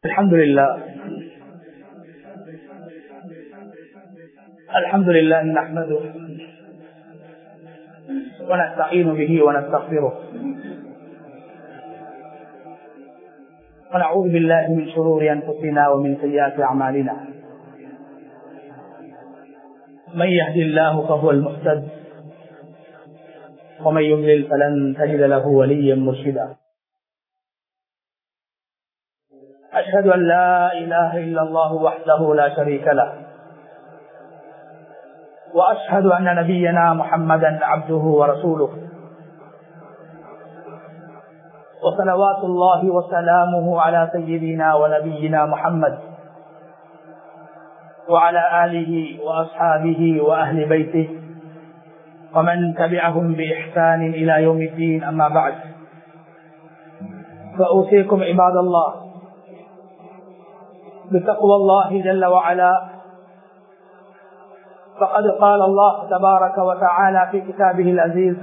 الحمد لله نحمده ونستعين به ونستغفره ونعوذ بالله من شرور أنفسنا ومن سيئات أعمالنا من يهد الله فهو المهتد ومن يضلل فلن تجد له وليا مرشدا أشهد أن لا إله إلا الله وحده لا شريك له وأشهد أن نبينا محمدا عبده ورسوله وصلوات الله وسلامه على سيدنا ونبينا محمد وعلى آله وأصحابه وأهل بيته ومن تبعهم بإحسان إلى يوم الدين. أما بعد، فأوصيكم عباد الله بتقوى الله جل وعلا، فقد قال الله تبارك وتعالى في كتابه العزيز: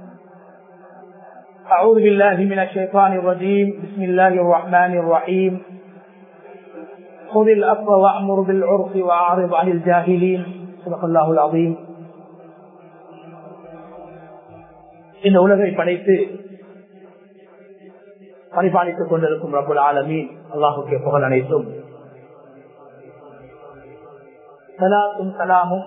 أعوذ بالله من الشيطان الرجيم، بسم الله الرحمن الرحيم، خذ العفو وأمر بالعرف وأعرض عن الجاهلين. صدق الله العظيم. இந்த உலகை படைத்து பரிபாலித்துக் கொண்டிருக்கும் ரப்புல் ஆலமீன் அல்லாஹுக்கே புகழ் அனைத்தும். சலாத்தும் சலாமும்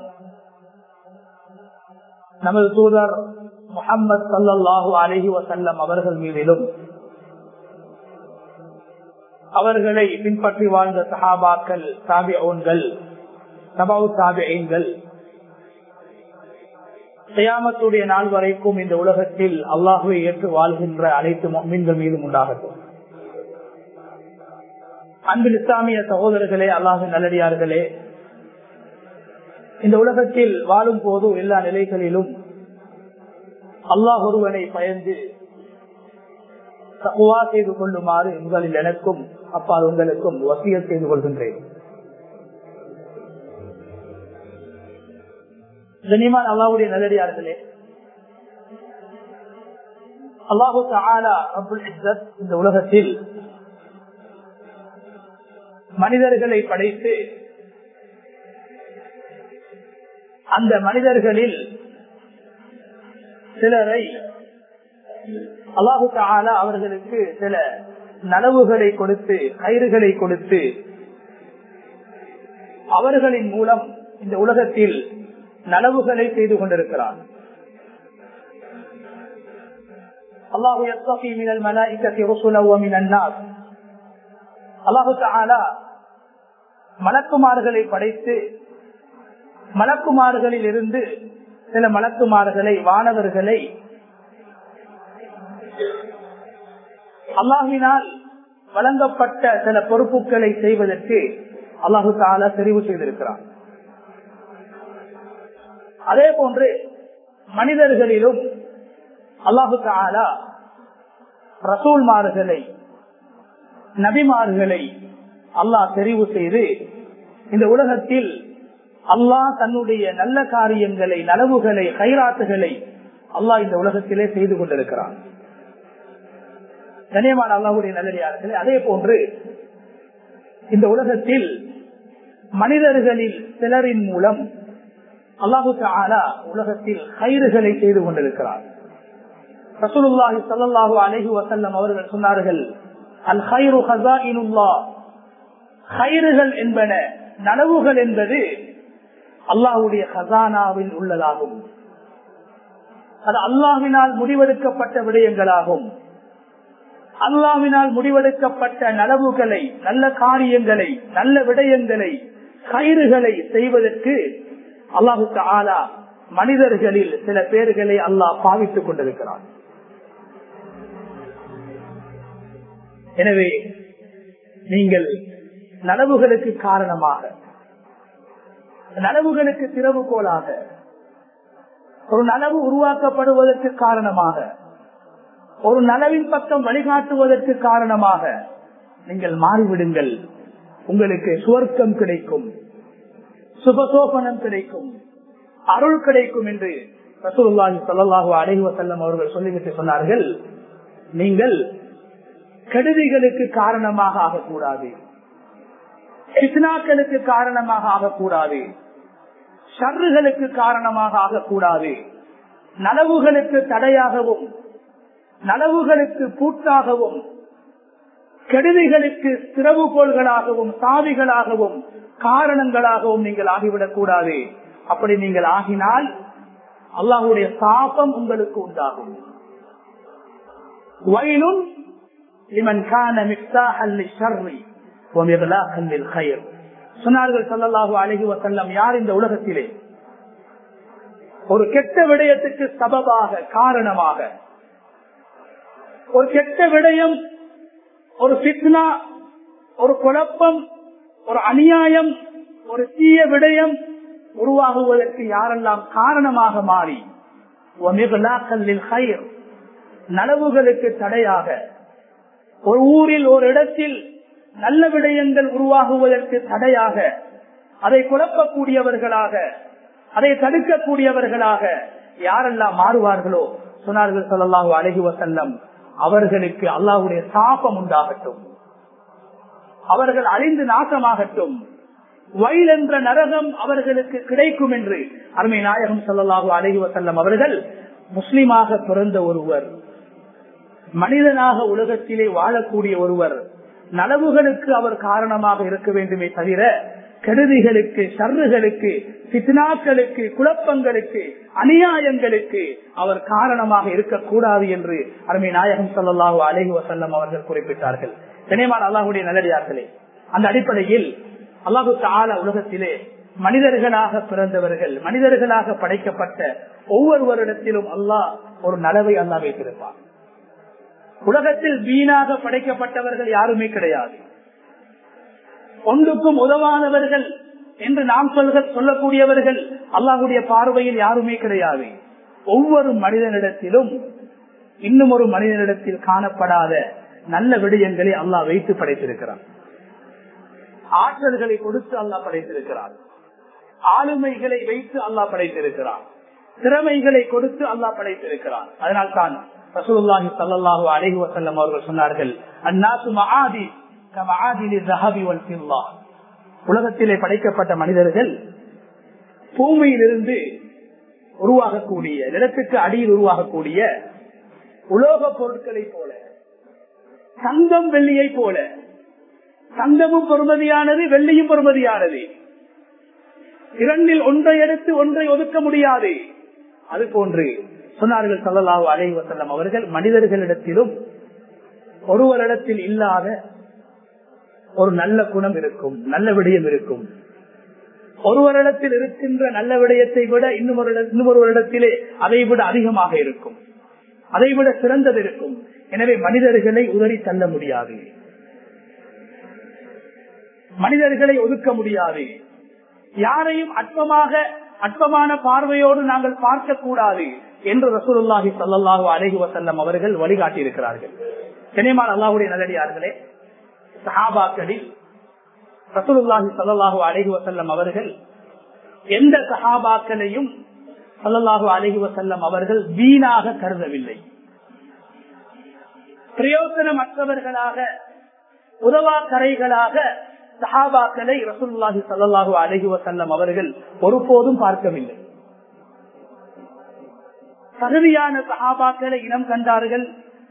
நமது தூதர் முஹம்மது ஸல்லல்லாஹு அலைஹி வஸல்லம் அவர்கள் மீதிலும், அவர்களை பின்பற்றி வாழ்ந்த சஹாபாக்கள், தாபிஊன்கள், தபஉ தாபிஈன்கள், கியாமத்துடைய நாள் வரைக்கும் இந்த உலகத்தில் அல்லாஹ்வை ஏற்று வாழ்கின்ற அனைத்து முஃமின்கள் மீதும் உண்டாகட்டும். அன்பில் இஸ்லாமிய சகோதரர்களே, அல்லாஹ்வின் நல்லடியார்களே, இந்த உலகத்தில் வாழும் போது எல்லா நிலைகளிலும் அல்லாஹ் ஒருவனை பயந்து தக்வா செய்து கொள்ளுமாறு முதலில் எனக்கும் அப்பால் உங்களுக்கும் வசியத் செய்து கொள்கின்றேன். கண்ணியமான அல்லாஹ்வுடைய நல்லடியார்களே, அல்லாஹு தஆலா ரப்புல் இஸ்ஸத் இந்த உலகத்தில் மனிதர்களை படைத்து அந்த மனிதர்களில் சிலரை அல்லாஹு தஆலா அவர்களுக்கு சில நலவுகளை கொடுத்து, கயிறுகளை கொடுத்து, அவர்களின் மூலம் இந்த உலகத்தில் நலவுகளை செய்து கொண்டிருக்கிறார். அல்லாஹு யஸ்தஃபி மினல் மலாயிகத்தி ருசுலன் வ மினன் நாஸ். அல்லாஹு தஆலா மலக்குமார்களை படைத்து, மலக்குமார்களில் இருந்து சில மலக்குமார்களை, வானவர்களை அல்லாஹ்வினால் வழங்கப்பட்ட சில பொறுப்புகளை செய்வதற்கு அல்லாஹு தஆலா தெரிவு செய்திருக்கிறார். அதே போன்று மனிதர்களிலும் அல்லாஹு தஆலா ரசூல்மார்களை, நபிமார்களை அல்லாஹ் தெரிவு செய்து இந்த உலகத்தில் அல்லாஹ் தன்னுடைய நல்ல காரியங்களை, நலவுகளை, கைராத்துகளை அல்லாஹ் இந்த உலகத்திலே செய்து கொண்டிருக்கிறான். கண்ணியமான அல்லாஹ்வுடைய நல்லடியார்களே, அதே போன்று இந்த உலகத்தில் மனிதர்களில் சிலரின் மூலம் அல்லாஹு தஆலா உலகத்தில் கைறுகளை செய்து கொண்டிருக்கிறார். ரசூலுல்லாஹி ஸல்லல்லாஹு அலைஹி வஸல்லம் அவர்கள் சொன்னார்கள்: அல் கைரு ஹஸாயினுல்லாஹ். கைறுகள் என்பன, நனவுகள் என்பது அல்லாஹ்வுடைய ஹஸானாவில் உள்ளதாகும். அது அல்லாஹ்வினால் முடிவெடுக்கப்பட்ட விடயங்களாகும். அல்லாஹ்வினால் முடிவெடுக்கப்பட்ட நனவுகளை, நல்ல காரியங்களை, நல்ல விடயங்களை, கைறுகளை செய்வதற்கு அல்லாஹு தஆலா மனிதர்களில் சில பேர்களை அல்லாஹ் பாவித்துக் கொண்டிருக்கிறார். எனவே நீங்கள் நனவுகளுக்கு காரணமாக, நனவுகளுக்கு திறவுகோலாக, ஒரு நனவு உருவாக்கப்படுவதற்கு காரணமாக, ஒரு நனவின் பக்கம் வழிகாட்டுவதற்கு காரணமாக நீங்கள் மாறிவிடுங்கள். உங்களுக்கு சுவர்க்கம் கிடைக்கும், சுபசோபனம் கிடைக்கும், அருள் கிடைக்கும் என்று ரசூலுல்லாஹி ஸல்லல்லாஹு அலைஹி வஸல்லம் அவர்கள் சொல்லிவிட்டு சொன்னார்கள். நீங்கள் கெடுதிகளுக்கு காரணமாக ஆகக்கூடாது, ஃபித்னாக்களுக்கு காரணமாக ஆகக்கூடாது, ஷர்றுகளுக்கு காரணமாக ஆகக்கூடாது, நலவுகளுக்கு தடையாகவும் நலவுகளுக்கு பூட்டாகவும் கெடுதிகளுக்கு திறவுகோள்களாகவும் சாவிகளாகவும் காரணங்களாகவும் நீங்கள் ஆகிவிடக் கூடாது. அப்படி நீங்கள் ஆகினால் அல்லாஹ்வுடைய சாபம் உங்களுக்கு உண்டாகும். வயலுன் லிமன் கான மிஃப்தாஹல் லிஷ்ஷர்ரி வ மிக்லாகன் லில்கைர். சொன்னார்கள் ஸல்லல்லாஹு அலைஹி வஸல்லம், யார் இந்த உலகத்திலே ஒரு கெட்ட விடயத்துக்கு சபபாக காரணமாக, ஒரு கெட்ட விடயம், ஒரு ஃபித்னா, ஒரு குழப்பம், ஒரு அநியாயம், ஒரு தீய விடயம் உருவாகுவதற்கு யாரெல்லாம் காரணமாக மாறி நலவுகளுக்கு தடையாக, ஒரு ஊரில் ஒரு இடத்தில் நல்ல விடயங்கள் உருவாகுவதற்கு தடையாக, அதை குழப்பக்கூடியவர்களாக, அதை தடுக்கக்கூடியவர்களாக யாரெல்லாம் மாறுவார்களோ, சொன்னார்கள் ஸல்லல்லாஹு அலைஹி வஸல்லம், அவர்களுக்கு அல்லாஹ்வுடைய சாபம் உண்டாகட்டும், அவர்கள் அழிந்து நாசமாகட்டும், வயல் என்ற நரகம் அவர்களுக்கு கிடைக்கும் என்று அருமை நாயகம் ஸல்லல்லாஹு அலைஹி வஸல்லம் அவர்கள் முஸ்லிமாக பிறந்த ஒருவர், மனிதனாக உலகத்திலே வாழக்கூடிய ஒருவர், நலவுகளுக்கு அவர் காரணமாக இருக்க வேண்டுமே தவிர கெடுதிகளுக்கு, ஷர்றுகளுக்கு, ஃபித்னாக்களுக்கு, குழப்பங்களுக்கு, அநியாயங்களுக்கு அவர் காரணமாக இருக்கக்கூடாது என்று அருமை நாயகம் ஸல்லல்லாஹு அலைஹி வஸல்லம் அவர்கள் குறிப்பிட்டார்கள். கண்ணியமான அல்லாஹ்வுடைய நல்லடியார்களே, அந்த அடிப்படையில் அல்லாஹு தஆலா உலகத்திலே மனிதர்களாக பிறந்தவர்கள், மனிதர்களாக படைக்கப்பட்ட ஒவ்வொருவரிடத்திலும் அல்லாஹ் ஒரு நலவை அல்லாஹ் வைத்திருப்பார். உலகத்தில் வீணாக படைக்கப்பட்டவர்கள் யாருமே கிடையாது. ஒன்றுக்கும் உதவானவர்கள் என்று நாம் சொல்லக்கூடியவர்கள் அல்லாஹ்வுடைய பார்வையில் யாருமே கிடையாது. ஒவ்வொரு மனிதனிடத்திலும் இன்னும் ஒரு மனிதனிடத்தில் காணப்படாத நல்ல விடயங்களை அல்லாஹ் வைத்து படைத்திருக்கிறார். ஆற்றல்களை கொடுத்து அல்லாஹ் படைத்திருக்கிறார். ஆளுமைகளை வைத்து அல்லாஹ் படைத்திருக்கிறார். திறமைகளை கொடுத்து அல்லாஹ் படைத்திருக்கிறார். அதனால் தான் ரசூலுல்லாஹி ஸல்லல்லாஹு அலைஹி வஸல்லம் அவர்கள் சொன்னார்கள், அன்னாசு மஆதி கமஆதிலி ذهب والفضة. உலகத்திலே படைக்கப்பட்ட மனிதர்கள் பூமியிலிருந்து உருவாகக்கூடிய, நிலத்துக்கு அடியில் உருவாகக்கூடிய உலோக பொருட்களை போல, தங்கம் வெள்ளியை போல, தங்கமும் பொறுமதியானது, வெள்ளியும் பொறுமதியானது, இரண்டில் ஒன்றை எடுத்து ஒன்றை ஒதுக்க முடியாது. அது போன்று சொன்னார்கள் ஸல்லல்லாஹு அலைஹி வஸல்லம் அவர்கள், மனிதர்களிடத்திலும் ஒருவரிடத்தில் இல்லாத ஒரு நல்ல குணம் இருக்கும், நல்ல விடயம் இருக்கும். ஒருவரிடத்தில் இருக்கின்ற நல்ல விடயத்தை விட இன்னொருவரிடத்திலே அதை விட அதிகமாக இருக்கும், அதை விட சிறந்தது இருக்கும். எனவே மனிதர்களை உதறி தள்ள முடியாது, மனிதர்களை ஒதுக்க முடியாது, யாரையும் அற்பமான பார்வையோடு நாங்கள் பார்க்க கூடாது என்று ரசூலுல்லாஹி ஸல்லல்லாஹு அலைஹி வஸல்லம் அவர்கள் வழிகாட்டி இருக்கிறார்கள். கண்ணியமான அல்லாஹ்வுடைய நல்லடியார்களே, சஹாபாக்களில் ரசூலுல்லாஹி ஸல்லல்லாஹு அலைஹி வஸல்லம் அவர்கள் எந்த சஹாபாக்களையும் ஸல்லல்லாஹு அலைஹி வஸல்லம் அவர்கள் வீணாக கருதவில்லை. பிரயோசனமற்றவர்களாக, உதவாக்கரைகளாக சஹாபாக்களை ரசூலுல்லாஹி ஸல்லல்லாஹு அலைஹி வஸல்லம் அவர்கள் ஒருபோதும் பார்க்கவில்லை. தகுதியான சஹாபாக்களை இனம் கண்டார்கள்.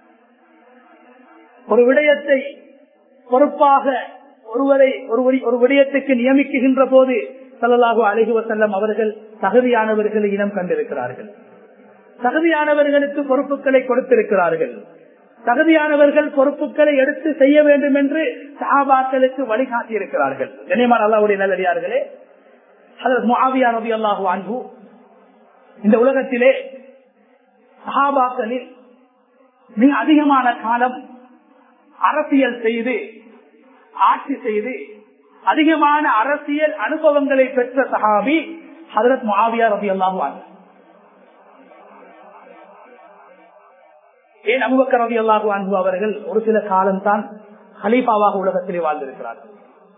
ஒரு விடயத்தை பொறுப்பாக ஒரு விடயத்துக்கு நியமிக்குகின்ற போது ஸல்லல்லாஹு அலைஹி வஸல்லம் அவர்கள் தகுதியானவர்களை இனம் கண்டிருக்கிறார்கள். தகுதியானவர்களுக்கு பொறுப்புகளை கொடுத்திருக்கிறார்கள். தகுதியானவர்கள் பொறுப்புகளை எடுத்து செய்ய வேண்டும் என்று சஹாபாக்களுக்கு வழிகாட்டி இருக்கிறார்கள். கண்ணியமான அல்லாஹ்வுடைய நல்லடியார்களே, ஹஜ்ரத் முஆவியா ரலியல்லாஹு அன்ஹு இந்த உலகத்திலே சஹாபாக்களில் மிக அதிகமான காலம் அரசியல் செய்து, ஆட்சி செய்து, அதிகமான அரசியல் அனுபவங்களை பெற்ற சஹாபி ஹஜ்ரத் முஆவியா ரலியல்லாஹு அன்ஹு. ஏன் அபூபக்கர் ரலியல்லாஹு அன்ஹு அவர்கள் ஒரு சில காலம்தான் கலீஃபாவாக உலகத்திலே வாழ்ந்திருக்கிறார்கள்.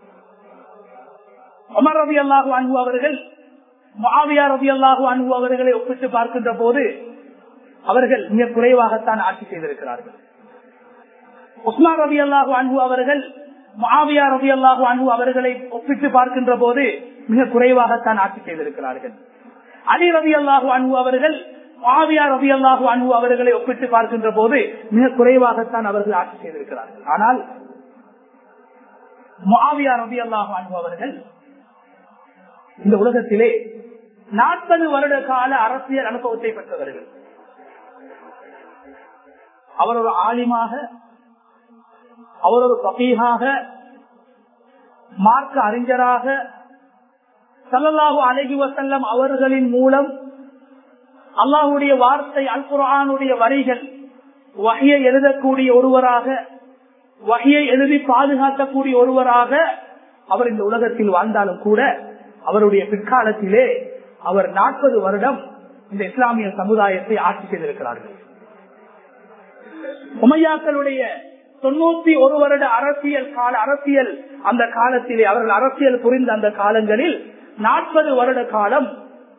உமர் ரலியல்லாஹு அன்ஹு அவர்கள் முஆவியா ரலியல்லாஹு அன்ஹு அவர்களை ஒப்பிட்டு பார்க்கின்ற போது அவர்கள் மிக குறைவாகத்தான் ஆட்சி செய்திருக்கிறார்கள். உஸ்மான் ரலியல்லாஹு அன்ஹு அவர்கள் முஆவியா ரலியல்லாஹு அன்ஹு அவர்களை ஒப்பிட்டு பார்க்கின்ற போது மிக குறைவாகத்தான் ஆட்சி செய்திருக்கிறார்கள். அலி ரலியல்லாஹு அன்ஹு அவர்கள் முஆவியா ரலியல்லாஹு அன்ஹு அவர்களை ஒப்பிட்டு பார்க்கின்ற போது மிக குறைவாகத்தான் அவர்கள் ஆட்சி செய்திருக்கிறார்கள். ஆனால் முஆவியா ரலியல்லாஹு அன்ஹு அவர்கள் இந்த உலகத்திலே 40 வருட கால அரசியல் அனுபவத்தை பெற்றவர்கள். அவர் ஒரு ஆலிமாக, அவர் ஒரு ஃபகீஹாக, மார்க்க அறிஞராக, ஸல்லல்லாஹு அலைஹி வஸல்லம் அவர்களின் மூலம் அல்லாஹ்வுடைய வார்த்தை அல் குர்ஆனுடைய வரிகள் வஹ்யை எழுதக்கூடிய ஒருவராக, வஹ்யை எழுதி பாதுகாக்கக்கூடிய ஒருவராக அவர் இந்த உலகத்தில் வாழ்ந்தாலும் கூட அவருடைய பிற்காலத்திலே அவர் 40 வருடம் இந்த இஸ்லாமிய சமுதாயத்தை ஆட்சி செய்திருக்கிறார்கள். உமையாக்களுடைய 91 வருட அரசியல் அந்த காலத்திலே அவர்கள் அரசியல் புரிந்த அந்த காலங்களில் 40 வருட காலம்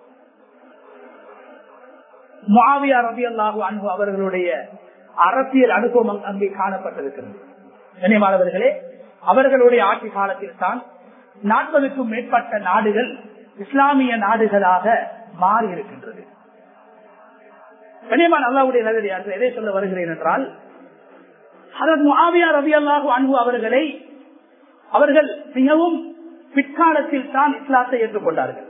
முஆவியா ரலியல்லாஹு அன்ஹு அவர்களுடைய அரசியல் அனுபவம் அங்கே காணப்பட்டிருக்கிறது. கண்ணியமானவர்களே, அவர்களுடைய ஆட்சி காலத்தில் தான் 40க்கும் மேற்பட்ட நாடுகள் இஸ்லாமிய நாடுகளாக மாறி இருக்கின்றது. கண்ணியமான அல்லாஹ்வுடைய நல்லடியார்களே, எதை சொல்ல வருகிறேன் என்றால், ஹஜ்ரத் முஆவியா ரலியல்லாஹு அன்ஹு அவர்கள் மிகவும் பிற்காலத்தில் தான் இஸ்லாத்தை ஏற்றுக்கொண்டார்கள்.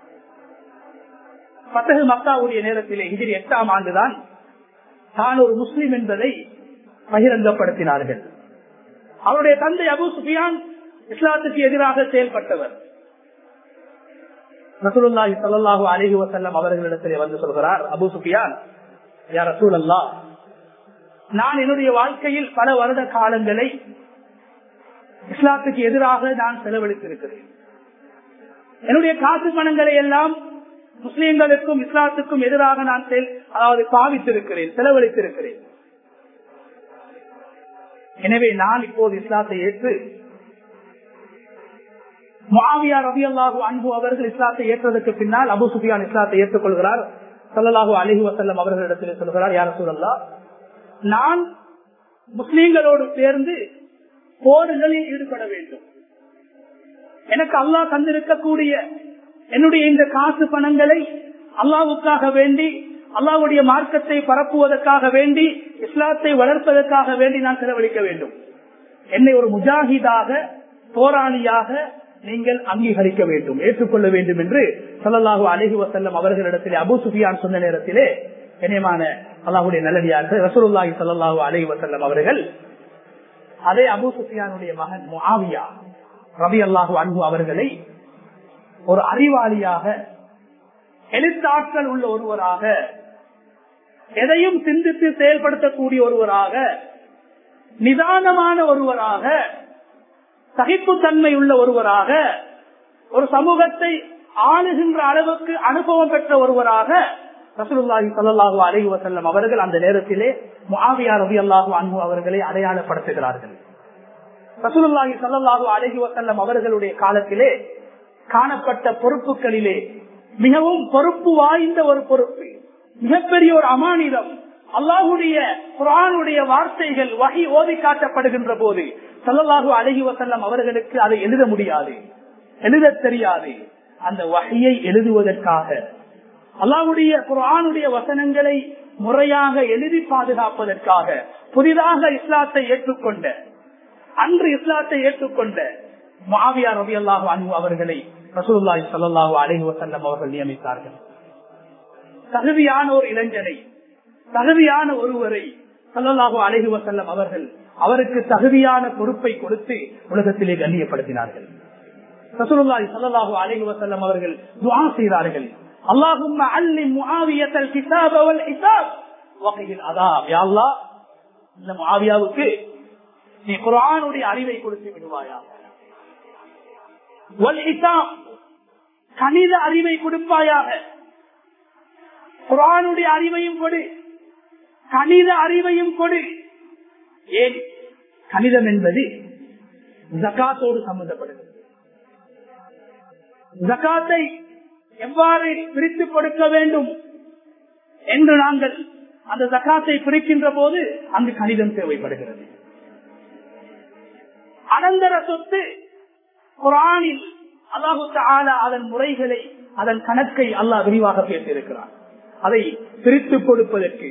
ஃபத்ஹ் மக்காவுடைய நேரத்திலே ஹிஜ்ரி 8ஆம் ஆண்டுதான் தான் ஒரு முஸ்லிம் என்பதை பகிரங்கப்படுத்தினார்கள். அவருடைய தந்தை அபூ சுஃபியான் இஸ்லாத்துக்கு எதிராக செயல்பட்டவர். ரசூலுல்லாஹி ஸல்லல்லாஹு அலைஹி வஸல்லம் அவர்களிடத்திலே வந்து சொல்கிறார், அபூ சுஃபியான், யா ரசூலல்லாஹ், நான் என்னுடைய வாழ்க்கையில் பல வருட காலங்களை இஸ்லாத்துக்கு எதிராக நான் செலவழித்திருக்கிறேன். என்னுடைய காசு பணங்களை எல்லாம் முஸ்லிம்களுக்கும் இஸ்லாத்துக்கும் எதிராக நான் பாவித்திருக்கிறேன், செலவழித்திருக்கிறேன். எனவே நான் இப்போது இஸ்லாத்தை ஏற்று, முஆவியா ரலியல்லாஹு அன்ஹு அவர்கள் இஸ்லாத்தை ஏற்றதற்கு பின்னால் அபூ சுஃபியான் இஸ்லாத்தை ஏற்றுக்கொள்கிறார். ஸல்லல்லாஹு அலைஹி வஸல்லம் அவர்களிடத்தில் சொல்கிறார், யா ரசூலல்லாஹ், நான் முஸ்லிம்களோடு சேர்ந்து போர்களில் ஈடுபட வேண்டும். எனக்கு அல்லாஹ் தந்திருக்கக்கூடிய என்னுடைய இந்த காசு பணங்களை அல்லாஹ்வுக்காக வேண்டி, அல்லாஹ்வுடைய மார்க்கத்தை பரப்புவதற்காக வேண்டி, இஸ்லாத்தை வளர்ப்பதற்காக வேண்டி நான் செலவழிக்க வேண்டும். என்னை ஒரு முஜாஹிதாக, போராளியாக நீங்கள் அங்கீகரிக்க வேண்டும், ஏற்றுக்கொள்ள வேண்டும் என்று ஸல்லல்லாஹு அலைஹி வஸல்லம் அவர்களிடத்திலே அபூ சுஃபியான் சொன்ன நேரத்திலே, கண்ணியமான அல்லாஹ்வுடைய நல்லடியார்கள், ரசூலுல்லாஹி ஸல்லல்லாஹு அலைஹி வஸல்லம் அவர்கள் அதே அபூ சுஃபியானுடைய மகன் முஆவியா ரலியல்லாஹு அன்ஹு அவர்களை ஒரு அறிவாளியாக, எழுத்தாற்றல் உள்ள ஒருவராக, எதையும் சிந்தித்து செயல்படுத்தக்கூடிய ஒருவராக, நிதானமான ஒருவராக, சகிப்புத்தன்மை உள்ள ஒருவராக, ஒரு சமூகத்தை ஆளுகின்ற அளவுக்கு அனுபவம் பெற்ற ஒருவராக ரசூலுல்லாஹி ஸல்லல்லாஹு அலைஹி வஸல்லம் அவர்கள் அந்த நேரத்திலே முஆவியா ரலியல்லாஹு அன்ஹு அவர்களை அடையாளப்படுத்துகிறார்கள். ரசூலுல்லாஹி ஸல்லல்லாஹு அலைஹி வஸல்லம் அவர்களுடைய காலத்திலே காணப்பட்ட பொறுப்புகளிலே மிகவும் பொறுப்பு வாய்ந்த ஒரு பொறுப்பு, மிகப்பெரிய ஒரு அமானிதம். அல்லாஹ்வுடைய குர்ஆனுடைய வார்த்தைகள் வஹி ஓதி காட்டப்படுகின்ற போது ஸல்லல்லாஹு அலைஹி வஸல்லம் அவர்களுக்கு அதை எழுத முடியாது, எழுத தெரியாது. அந்த வஹியை எழுதுவதற்காக, அல்லாஹ்வுடைய குர்ஆனுடைய வசனங்களை முறையாக எழுதி பாதுகாப்பதற்காக, புதிதாக இஸ்லாத்தை ஏற்றுக்கொண்ட, அன்று இஸ்லாத்தை ஏற்றுக்கொண்ட முஆவியா ரலியல்லாஹு அன்ஹு அவர்களை ரசூலுல்லாஹி ஸல்லல்லாஹு அலைஹி வஸல்லம் அவர்கள் நியமித்தார்கள். தகுதியான ஒரு இளைஞனை, தகுதியான ஒருவரை ஸல்லல்லாஹு அலைஹி வஸல்லம் அவர்கள் அவருக்கு தகுதியான பொறுப்பை கொடுத்து உலகத்திலே கண்ணியப்படுத்தினார்கள். ரசூலுல்லாஹி ஸல்லல்லாஹு அலைஹி வஸல்லம் அவர்கள் துஆ செய்தார்கள், அல்லாஹும்ம அல்லிம் முஆவியத்தல் கிதாப வல் ஹிசாப் வகில் அதாப். யா அல்லாஹ், இந்த முஆவியாவுக்கு நீ குர்ஆனுடைய அறிவை கொடுத்து விடுவாயா, வல் ஹிசாப் கணித அறிவை கொடுப்பாயாக. குர்ஆனுடைய அறிவையும் கொடு, கணித அறிவையும் கொடு. ஏன்? கணிதம் என்பது ஜகாத்தோடு சம்பந்தப்படுகிறது. ஜகாத்தை எவ்வாறு பிரித்து கொடுக்க வேண்டும் என்று நாங்கள் அந்த ஜகாத்தை பிரிக்கின்ற போது அங்கு கணிதம் தேவைப்படுகிறது. அனந்தர சொத்து குர்ஆனில் அல்லாஹு தஆலா அதன் முறைகளை, அதன் கணக்கை அல்லாஹ் விரிவாக பேசியிருக்கிறார். அதை பிரித்து கொடுப்பதற்கு,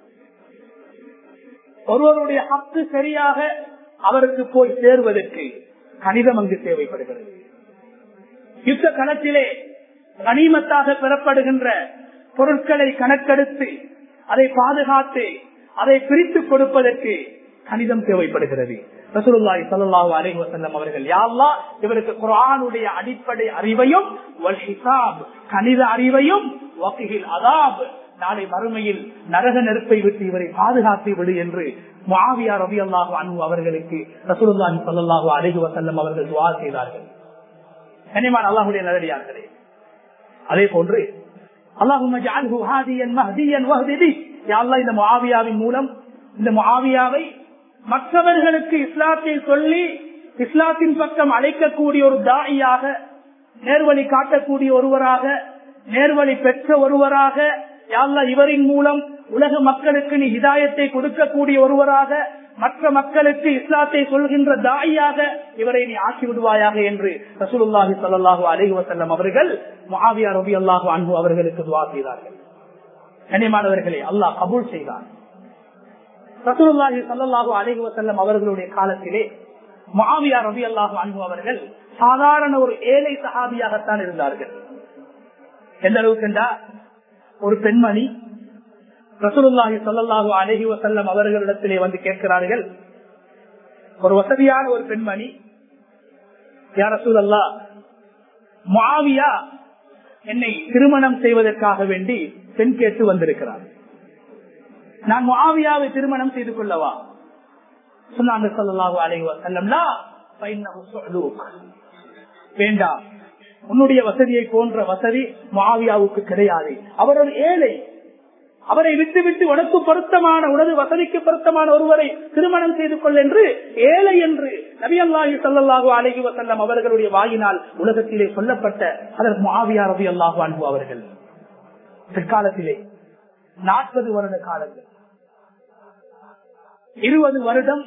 ஒருவருடைய ஹக்கு சரியாக அவருக்கு போய் சேர்வதற்கு கணிதம் அங்கு தேவைப்படுகிறது. யுத்த களத்திலே கனிமத்தாக பெறப்படுகின்ற பொருட்களை கணக்கெடுத்து அதை பாதுகாத்து அதை பிரித்து கொடுப்பதற்கு கணிதம் தேவைப்படுகிறது. ரசூலுல்லாஹி ஸல்லல்லாஹு அலைஹி வஸல்லம் அவர்கள், யா அல்லாஹ், இவருக்கு குர்ஆனுடைய அடிப்படை அறிவையும் வல் ஹிசாப் கணித அறிவையும் வக்ஹில் அதாப் நாளை மறுமையில் நரக நெருப்பை விட்டு இவரை பாதுகாத்து விடு என்று முஆவியா ரலியல்லாஹு அன்ஹு அவர்களுக்கு ரசூலுல்லாஹி ஸல்லல்லாஹு அலைஹி வஸல்லம் அவர்கள் துஆ செய்தார்கள். கனிமான் அல்லாஹ்வுடைய நல்லடியார்களே, அதே போன்று அல்லாஹும்ம ஜஅல்ஹு ஹாதியன் மஹ்தியன் வஹ்தி பி, யா அல்லாஹ், இந்த முஆவியாவின் மூலம் இந்த முஆவியாவை மற்றவர்களுக்கு இஸ்லாத்தை சொல்லி இஸ்லாத்தின் பக்கம் அழைக்கக்கூடிய ஒரு தாயியாக, நேர்வழி காட்டக்கூடிய ஒருவராக, நேர்வழி பெற்ற ஒருவராக, யா அல்லாஹ், இவரின் மூலம் உலக மக்களுக்கு நீ ஹிதாயத்தை கொடுக்கக்கூடிய ஒருவராக, மற்ற மக்களுக்கு இஸ்லாத்தை சொல்கின்ற தாயியாக இவரை நீ ஆக்கி விடுவாயாக என்று ரசூலுல்லாஹி ஸல்லல்லாஹு அலைஹி வஸல்லம் அவர்கள் முஆவியா ரலியல்லாஹு அன்ஹு அவர்களுக்கு துஆ செய்தார்கள். கண்ணியமானவர்களே, அல்லாஹ் கபூல் செய்தார். ரசூலுல்லாஹி ஸல்லல்லாஹு அலைஹி வஸல்லம் அவர்களுடைய காலத்திலே முஆவியா ரலியல்லாஹு அன்ஹு அவர்கள் சாதாரண ஒரு ஏழை சஹாபியாகத்தான் இருந்தார்கள். எந்த அளவுக்கு என்றால், ஒரு பெண்மணி ரசூலுல்லாஹி ஸல்லல்லாஹு அலைஹி வஸல்லம் அவர்களிடத்திலே வந்து கேட்கிறார்கள். ஒரு வசதியான ஒரு பெண்மணி, யா ரசூலல்லாஹ், முஆவியா என்னை திருமணம் செய்வதற்காக வேண்டி பெண் கேட்டு வந்திருக்கிறார். நான் முஆவியாவை திருமணம் செய்து கொள்ளவா? சொன்னாங்க ஸல்லல்லாஹு அலைஹி வஸல்லம், லா ஃபைன்னஹு சுஅலூக், வேண்டாம், உன்னுடைய வசதியை போன்ற வசதி முஆவியாவுக்கு கிடையாது. அவர் ஒரு ஏழை, அவரை விட்டு விட்டு உனக்கு பொருத்தமான, உனது வசதிக்கு பொருத்தமான ஒருவரை திருமணம் செய்து கொள் என்று, ஏழை என்று நபியல்லாஹி ஸல்லல்லாஹு அலைஹி வஸல்லம் அவர்களுடைய வாயினால் உலகத்திலே சொல்லப்பட்ட ஹஜ்ரத் முஆவியா ரலியல்லாஹு அன்ஹு அவர்கள் பிற்காலத்திலே 40 வருட காலங்கள், 20 வருடம்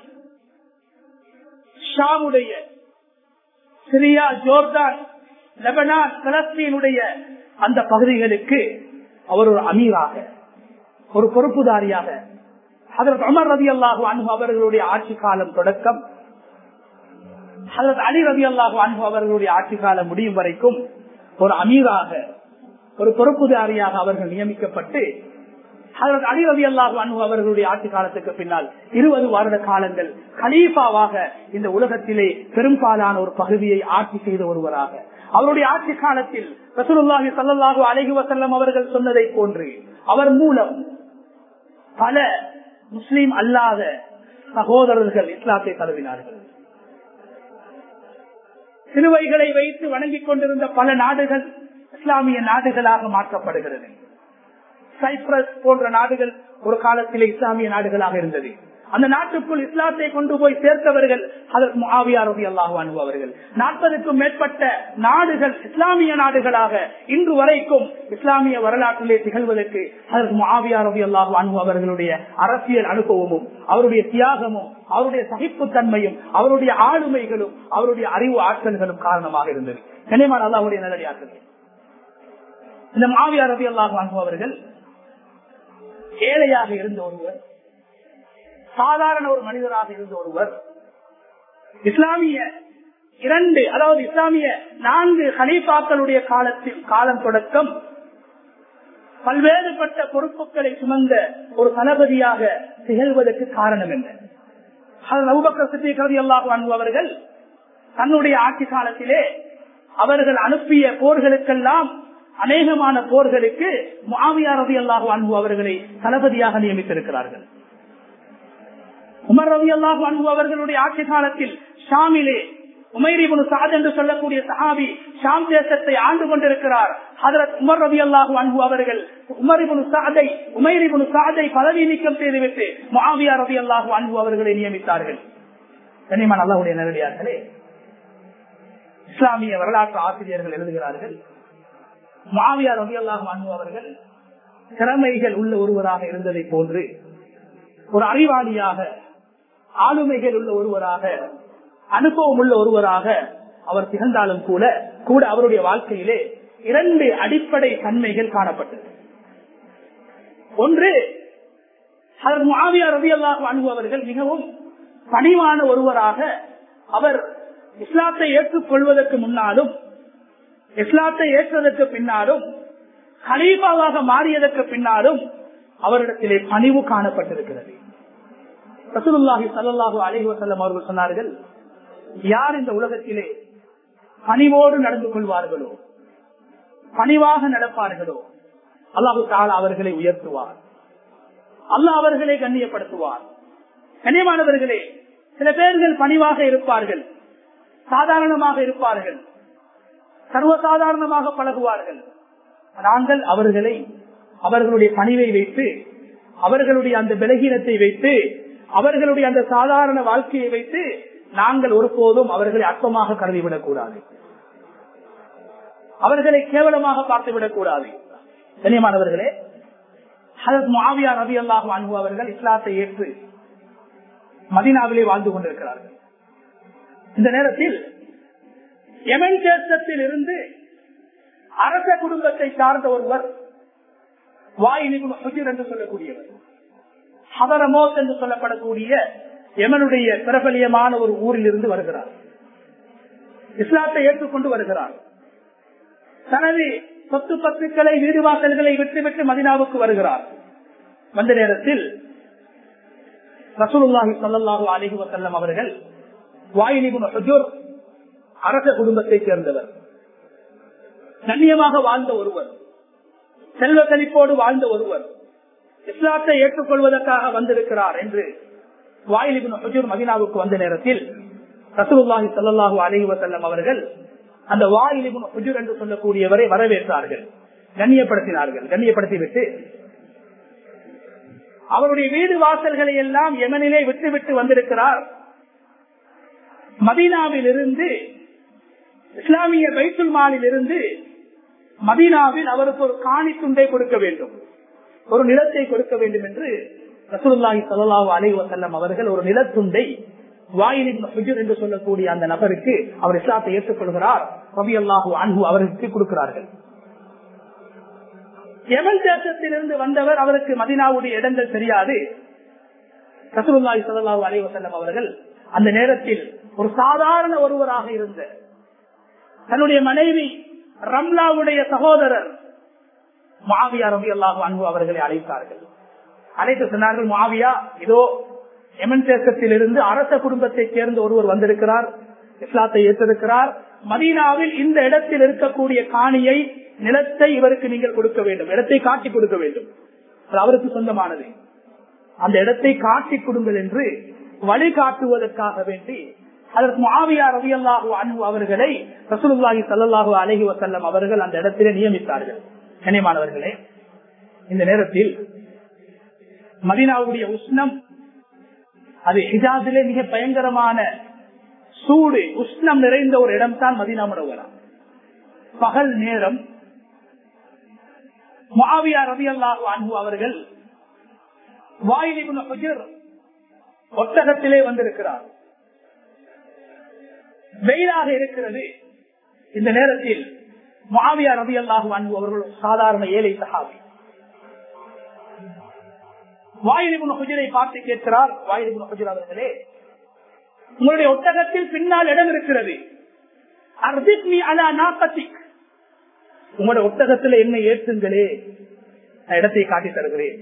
ஷாமுடைய, சிரியா, ஜோர்தான், லெபனான், பலஸ்தீனுடைய அந்த பகுதிகளுக்கு அவர் ஒரு அமீராக, ஒரு பொறுப்புதாரியாக, ஹஜ்ரத் உமர் ரலியல்லாஹு அன்ஹு அவர்களுடைய ஆட்சி காலம் தொடக்கம் ஹஜ்ரத் அலி ரலியல்லாஹு அன்ஹு அவர்களுடைய ஆட்சி காலம் முடியும் வரைக்கும் ஒரு அமீராக, ஒரு பொறுப்புதாரியாக அவர்கள் நியமிக்கப்பட்டு, ஹஜ்ரத் அலி ரலியல்லாஹு அன்ஹு அவர்களுடைய ஆட்சி காலத்துக்கு பின்னால் 20 வருட காலங்கள் கலீஃபாவாக இந்த உலகத்திலே பெரும்பாலான ஒரு பகுதியை ஆட்சி செய்த ஒருவராக, அவருடைய ஆட்சி காலத்தில் ரசூலுல்லாஹி ஸல்லல்லாஹு அலைஹி வஸல்லம் அவர்கள் சொன்னதை போன்று அவர் மூலம் பல முஸ்லிம் அல்லாத சகோதரர்கள் இஸ்லாத்தை தழுவினார்கள். சிலுவைகளை வைத்து வணங்கிக் கொண்டிருந்த பல நாடுகள் இஸ்லாமிய நாடுகளாக மாற்றப்படுகிறது. சைப்ரஸ் போன்ற நாடுகள் ஒரு காலத்திலே இஸ்லாமிய நாடுகளாக இருந்தது. அந்த நாட்டுக்குள் இஸ்லாத்தை கொண்டு போய் சேர்த்தவர்கள் ஹஜ்ரத் முஆவியா ரலியல்லாஹு அன்ஹு அவர்கள். 40க்கும் மேற்பட்ட நாடுகள் இஸ்லாமிய நாடுகளாக இன்று வரைக்கும் இஸ்லாமிய வரலாற்றிலே திகழ்வதற்கு ஹஜ்ரத் முஆவியா ரலியல்லாஹு அன்ஹு அவர்களுடைய அரசியல் அனுபவமும், அவருடைய தியாகமும், அவருடைய சகிப்புத்தன்மையும், அவருடைய ஆளுமைகளும், அவருடைய அறிவு ஆற்றல்களும் காரணமாக இருந்தது. கனிமான் அல்லாஹ்வுடைய நல்லடியார்களே, இந்த முஆவியா ரலியல்லாஹு அன்ஹு அவர்கள் ஏழையாக இருந்த ஒருவர், சாதாரண ஒரு மனிதராக இருந்த ஒருவர், இஸ்லாமிய 4 கலீஃபாக்களுடைய காலம் தொடக்கம் பல்வேறுபட்ட பொறுப்புகளை சுமந்த ஒரு தளபதியாக திகழ்வதற்கு காரணம் என்ன? அபூபக்கர் சித்திக் ரலியல்லாஹு அன்ஹு அவர்கள் தன்னுடைய ஆட்சி காலத்திலே அவர்கள் அனுப்பிய போர்களுக்கெல்லாம், அநேகமான போர்களுக்கு முஆவியா ரலியல்லாஹு அன்ஹு அவர்களை தளபதியாக நியமித்திருக்கிறார்கள். உமர் ரலியல்லாஹு அன்ஹு அவர்களுடைய ஆட்சி காலத்தில் ஷாமிலே உமைர் இப்னு சஅத் என்று சொல்லக்கூடிய சஹாபி ஷாம் தேசத்தை ஆண்டு கொண்டிருக்கிறார். ஹஜ்ரத் உமர் ரலியல்லாஹு அன்ஹு அவர்கள் உமைர் இப்னு சஅதை பதவி நீக்கம் செய்துவிட்டு முஆவியா ரலியல்லாஹு அன்ஹு அவர்களை நியமித்தார்கள். கனிமான் அல்லாஹ்வுடைய நல்லடியார்களே, இஸ்லாமிய வரலாற்று ஆசிரியர்கள் எழுதுகிறார்கள், முஆவியா ரலியல்லாஹு அன்ஹு அவர்கள் திறமைகள் உள்ள ஒருவராக இருந்ததை போன்று ஒரு அறிவாளியாக, ஆளுமைகள் உள்ள ஒருவராக, அனுபவம் உள்ள ஒருவராக அவர் திகழ்ந்தாலும் கூட அவருடைய வாழ்க்கையிலே 2 அடிப்படை தன்மைகள் காணப்பட்டது. ஒன்று, ஹஜ்ரத் முஆவியா ரலியல்லாஹு அன்ஹு அவர்கள் மிகவும் பணிவான ஒருவராக அவர் இஸ்லாத்தை ஏற்றுக்கொள்வதற்கு முன்னாலும் இஸ்லாத்தை ஏற்றதற்கு பின்னாலும் கலீஃபாவாக மாறியதற்கு பின்னாலும் அவரிடத்திலே பணிவு காணப்பட்டிருக்கிறது. ரசூலுல்லாஹி ஸல்லல்லாஹு அலைஹி வஸல்லம் அவர்கள் சொன்னார்கள், யார் இந்த உலகத்திலே பணிவோடு நடந்து கொள்வார்களோ, பணிவாக நடப்பார்களோ, அல்லாஹு தஆலா அவர்களை உயர்த்துவார், அல்லாஹ் அவர்களை கண்ணியப்படுத்துவார். கண்ணியமானவர்களே, சில பேர்கள் பணிவாக இருப்பார்கள், சாதாரணமாக இருப்பார்கள், சர்வசாதாரணமாக பழகுவார்கள். நாங்கள் அவர்களை அவர்களுடைய பணிவை வைத்து, அவர்களுடைய அந்த பலகீனத்தை வைத்து, அவர்களுடைய அந்த சாதாரண வாழ்க்கையை வைத்து நாங்கள் ஒருபோதும் அவர்களை அற்பமாக கருதிவிடக் கூடாது, அவர்களை கேவலமாக பார்த்துவிடக் கூடாது. கண்ணியமானவர்களே, ஹஜ்ரத் முஆவியா ரலியல்லாஹு அன்ஹு அவர்கள் இஸ்லாத்தை ஏற்று மதீனாவிலே வாழ்ந்து கொண்டிருக்கிறார்கள். இந்த நேரத்தில் யமன் தேசத்தில் இருந்து அரச குடும்பத்தை சார்ந்த ஒருவர், வாயில் இப்னு ஹுஜர் என்று சொல்லக்கூடியவர், ஹதரமோத் என்று சொல்லப்படக்கூடிய யமனுடைய பிரபலியமான ஒரு ஊரில் இருந்து வருகிறார். இஸ்லாத்தை ஏற்றுக்கொண்டு வருகிறார். தனது சொத்து பத்துக்களை, வீடு வாசல்களை விட்டுவிட்டு மதீனாவுக்கு வருகிறார். வந்த நேரத்தில் ரசூலுல்லாஹி ஸல்லல்லாஹு அலைஹி வஸல்லம் அவர்கள், வாயில் இப்னு ஹுஜர் அரச குடும்பத்தை சேர்ந்தவர், கண்ணியமாக வாழ்ந்த ஒருவர், செல்வ செழிப்போடு வாழ்ந்த ஒருவர், இஸ்லாத்தை ஏற்றுக்கொள்வதற்காக வந்திருக்கிறார் என்று வாயில் இப்னு ஹுஜர் மதீனாவுக்கு வந்த நேரத்தில் ரசூலுல்லாஹி ஸல்லல்லாஹு அலைஹி வஸல்லம் அவர்கள் அந்த வாயில் இப்னு ஹுஜர் என்று சொல்லக்கூடியவரை வரவேற்றார்கள், கண்ணியப்படுத்தினார்கள். கண்ணியப்படுத்திவிட்டு அவருடைய வீடு வாசல்களை எல்லாம் யமனிலே விட்டுவிட்டு வந்திருக்கிறார், மதீனாவில் இருந்து, இஸ்லாமிய பைத்துல் மாலில் இருந்து மதீனாவில் அவருக்கு ஒரு காணி துண்டை கொடுக்க வேண்டும், ஒரு நிலத்தை கொடுக்க வேண்டும் என்று ரசூலுல்லாஹி ஸல்லல்லாஹு அலைஹி வஸல்லம் அவர்கள் ஒரு நிலத்துண்டை வாயில் இப்னு ஹுஜர் என்று சொல்லக்கூடிய அந்த நபருக்கு, அவர் இஸ்லாத்தை ஏற்றுக்கொள்கிறார், ரலியல்லாஹு அன்ஹு அவருக்கு கொடுக்கிறார்கள். யமன் தேசத்திலிருந்து வந்தவர், அவருக்கு மதீனாவுடைய இடங்கள் தெரியாது. ரசூலுல்லாஹி ஸல்லல்லாஹு அலைஹி வஸல்லம் அவர்கள் அந்த நேரத்தில் ஒரு சாதாரண ஒருவராக இருந்த தன்னுடைய மனைவி ரம்லாவுடைய சகோதரர் முஆவியா ரலியல்லாஹு அன்ஹு அவர்களை அழைத்தார்கள். அழைத்து சொன்னார்கள், முஆவியா, இதோ யமன் தேசத்திலிருந்து அரச குடும்பத்தை சேர்ந்த ஒருவர் வந்திருக்கிறார், இஸ்லாத்தை ஏற்றிருக்கிறார், மதீனாவில் இந்த இடத்தில் இருக்கக்கூடிய காணியை, நிலத்தை இவருக்கு நீங்கள் கொடுக்க வேண்டும், இடத்தை காட்டி கொடுக்க வேண்டும், அது அவருக்கு சொந்தமானது, அந்த இடத்தை காட்டி கொடுங்கள் என்று வழிகாட்டுவதற்காக வேண்டி அதற்கு முஆவியா ரலியல்லாஹு அன்ஹு அவர்களை ரசூலுல்லாஹி ஸல்லல்லாஹு அலைஹி வஸல்லம் அவர்கள் அந்த இடத்திலே நியமித்தார்கள். கண்ணியமானவர்களே, இந்த நேரத்தில் மதீனாவுடைய உஷ்ணம், அது ஹிஜாஸிலே மிக பயங்கரமான சூடு, உஷ்ணம் நிறைந்த ஒரு இடம் தான் மதீனா முனவ்வரா. பகல் நேரம் முஆவியா ரலியல்லாஹு அன்ஹு அவர்கள் வாயில் இப்னு ஹுஜர் ஒட்டகத்திலே வந்திருக்கிறார், வெயிலாக இருக்கிறது. இந்த நேரத்தில் முஆவியா ரலியல்லாஹு அன்ஹு அவர்கள் சாதாரண ஏழை சஹாபி, வாயில் இப்னு ஹுஜரை பார்த்து கேட்கிறார், வாயில் இப்னு ஹுஜர் அவர்களே, உங்களுடைய ஒட்டகத்தில் பின்னால் இடம் இருக்கிறது, அர்திக்னி அலா நாகத்திக், உங்களுடைய ஒட்டகத்தில் என்னை ஏற்றுங்களே, நான் இடத்தை காட்டி தருகிறேன்.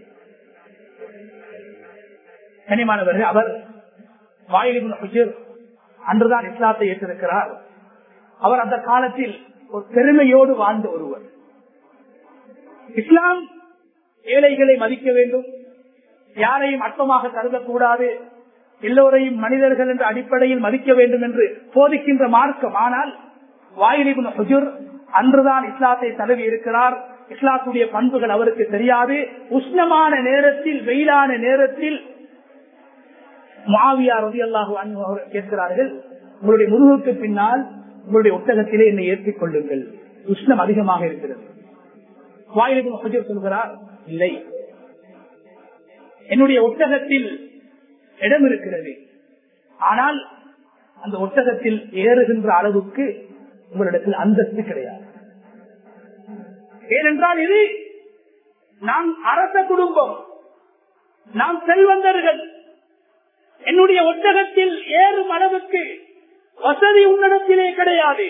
கனிமானவர்கள், அவர் வாயில் இப்னு ஹுஜர் அன்றுதான் இஸ்லாத்தை ஏற்றிருக்கிறார். அவர் அந்த காலத்தில் ஒரு பெருமையோடு வாழ்ந்த ஒருவர். இஸ்லாம் ஏழைகளை மதிக்க வேண்டும், யாரையும் அற்பமாக கருதக்கூடாது, எல்லோரையும் மனிதர்கள் என்ற அடிப்படையில் மதிக்க வேண்டும் என்று போதிக்கின்ற மார்க்கம். ஆனால் வாயில் இப்னு ஹுஜர் அன்றுதான் இஸ்லாத்தை தழுவி இருக்கிறார். இஸ்லாத்துடைய பண்புகள் அவருக்கு தெரியாது. உஷ்ணமான நேரத்தில், வெயிலான நேரத்தில் முஆவியா ரலியல்லாஹு அன்ஹு அவர்கள் கேட்கிறார்கள், உங்களுடைய முதுகுக்கு பின்னால் உங்களுடைய ஒட்டகத்திலே என்னை ஏற்றிக் கொள்ளுங்கள், உஷ்ணம் அதிகமாக இருக்கிறது. வாயில் இப்னு ஹுஜர் சொல்கிறார், இல்லை, என்னுடைய ஒட்டகத்தில் இடம் இருக்கிறது, ஆனால் அந்த ஒட்டகத்தில் ஏறுகின்ற அளவுக்கு உங்களிடத்தில் அந்தஸ்து கிடையாது. ஏனென்றால் இது நாம் அரச குடும்பம், நாம் செல்வந்தர்கள். என்னுடைய ஒட்டகத்தில் ஏறும் அளவுக்கு வசதி உன்னிடத்திலே கிடையாது.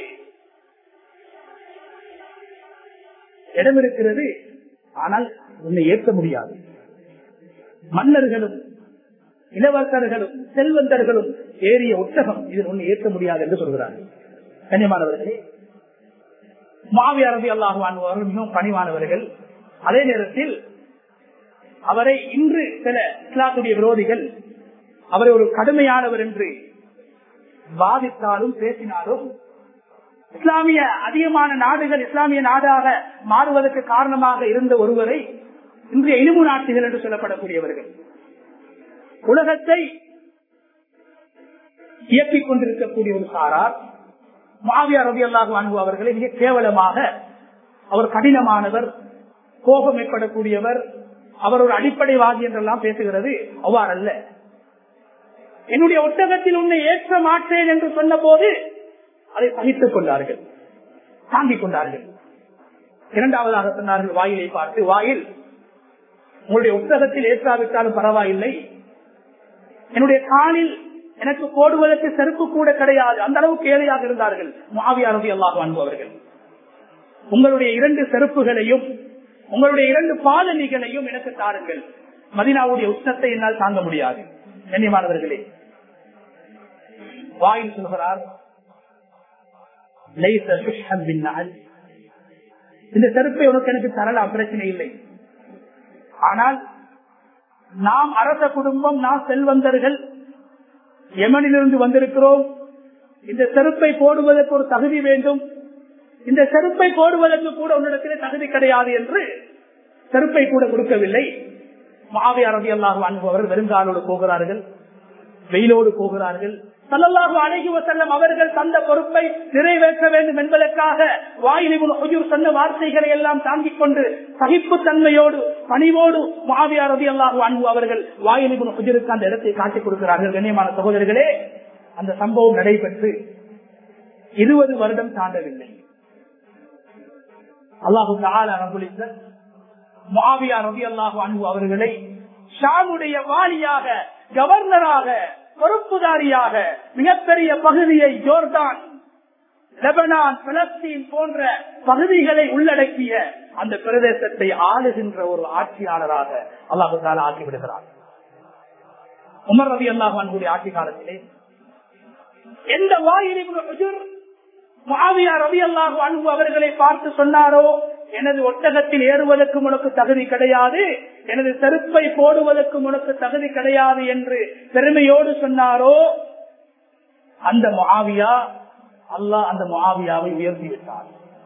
இடம் இருக்கிறது, ஆனால் உன்னை ஏற்க முடியாது. மன்னர்களும் இளவரசர்களும் செல்வந்தர்களும் ஏறிய ஒட்டகம் இதில் ஒன்று ஏற்க முடியாது என்று சொல்கிறார்கள். கண்ணியமானவர்களே, முஆவியா ரலியல்லாஹு அன்ஹு அவர்கள் மிகவும் பணிவானவர்கள். அதே நேரத்தில் அவரை இன்று சில இஸ்லாத்துடைய விரோதிகள் அவரை ஒரு கடுமையானவர் என்று வாதித்தாலும் பேசினாலும், இஸ்லாமிய அதிகமான நாடுகள் இஸ்லாமிய நாடாக மாறுவதற்கு காரணமாக இருந்த ஒருவரை இன்றைய இனிமு நாட்டுகள் என்று சொல்லப்படக்கூடியவர்கள் உலகத்தை இயக்கிக் கொண்டிருக்கக்கூடிய ஒரு சாரார் முஆவியா ரலியல்லாஹு அன்ஹு அவர்களை மிக கேவலமாக, அவர் கடினமானவர், கோபம் ஏற்படக்கூடியவர், அவர் ஒரு அடிப்படைவாதி என்றெல்லாம் பேசுகிறது. அவ்வாறல்ல. என்னுடைய ஒட்டகத்தில் உன்னை ஏற்ற மாட்டேன் என்று சொன்ன போது அதை சகித்துக் கொண்டார்கள், தாங்கிக் கொண்டார்கள். இரண்டாவதாக சொன்னார்கள், வாயிலை பார்த்து, வாயில் உங்களுடைய ஒட்டகத்தில் ஏற்றாவிட்டாலும் பரவாயில்லை, என்னுடைய காலில் எனக்கு போடுவதற்கு செருப்பு கூட கிடையாது, அந்த அளவுக்கு ஏழையாக இருந்தார்கள் முஆவியா ரலியல்லாஹு அன்ஹு அவர்கள். உங்களுடைய 2 செருப்புகளையும் உங்களுடைய 2 பாதணிகளையும் எனக்கு தாருங்கள், மதீனாவுடைய உஷ்ணத்தை என்னால் தாங்க முடியாது. கண்ணியமானவர்களே, வாயில் சொல்கிறார், இந்த செருப்பை உனக்கு எனக்கு தரலாம், பிரச்சனை இல்லை. ஆனால் நாம் அரச குடும்பம், நாம் செல்வந்தர்கள், யமனிலிருந்து வந்திருக்கிறோம். இந்த செருப்பை போடுவதற்கு ஒரு தகுதி வேண்டும், இந்த செருப்பை போடுவதற்கு கூட உன்னிடத்திலே தகுதி கிடையாது என்று செருப்பை கூட கொடுக்கவில்லை. முஆவியா ரலியல்லாஹு அன்ஹு அவர்கள் வெறுங்காலோடு போகிறார்கள், வெயிலோடு போகிறார்கள். ஸல்லல்லாஹு அலைஹி வஸல்லம் அவர்கள் தந்த பொறுப்பை நிறைவேற்ற வேண்டும் என்பதற்காக வாயில் இப்னு ஹுஜர் சொன்ன வார்த்தைகளை எல்லாம் தாங்கிக் கொண்டு சகிப்பு தன்மையோடு பணிவோடு முஆவியா ரலியல்லாஹு அன்ஹு அவர்கள் வாயில் இப்னு ஹுஜருக்கு அந்த இடத்தை காட்டிக் கொடுக்கிறார்கள். கண்ணியமான சகோதரர்களே, அந்த சம்பவம் நடைபெற்று 20 வருடம் தாண்டவில்லை. அல்லாஹு தஆலா ரப்பல் இஸ்ஸத் முஆவியா ரலியல்லாஹு அன்ஹு அவர்களை ஷாமுடைய வாலியாக, கவர்னராக, பொறுப்புதாரியாக மிகப்பெரிய பகுதியை, ஜோர்தான், லெபனான், பலஸ்தீன் போன்ற பகுதிகளை உள்ளடக்கிய அந்த பிரதேசத்தை ஆளுகின்ற ஒரு ஆட்சியாளராக அல்லாஹ் தஆலா ஆக்கிவிடுகிறார். உமர் ரலியல்லாஹு அன்ஹுடைய ஆட்சி காலத்திலே எந்த வாயில் இப்னு ஹுஜர் முஆவியா ரலியல்லாஹு அன்ஹு அவர்களை பார்த்து சொன்னாரோ, எனது ஒட்டகத்தில் ஏறுவதற்கு உனக்கு தகுதி கிடையாது, எனது செருப்பை போடுவதற்கு உனக்கு தகுதி கிடையாது என்று பெருமையோடு சொன்னாரோ, அந்த முஆவியா, அல்லாஹ் அந்த முஆவியாவை உயர்த்தி விட்டார்.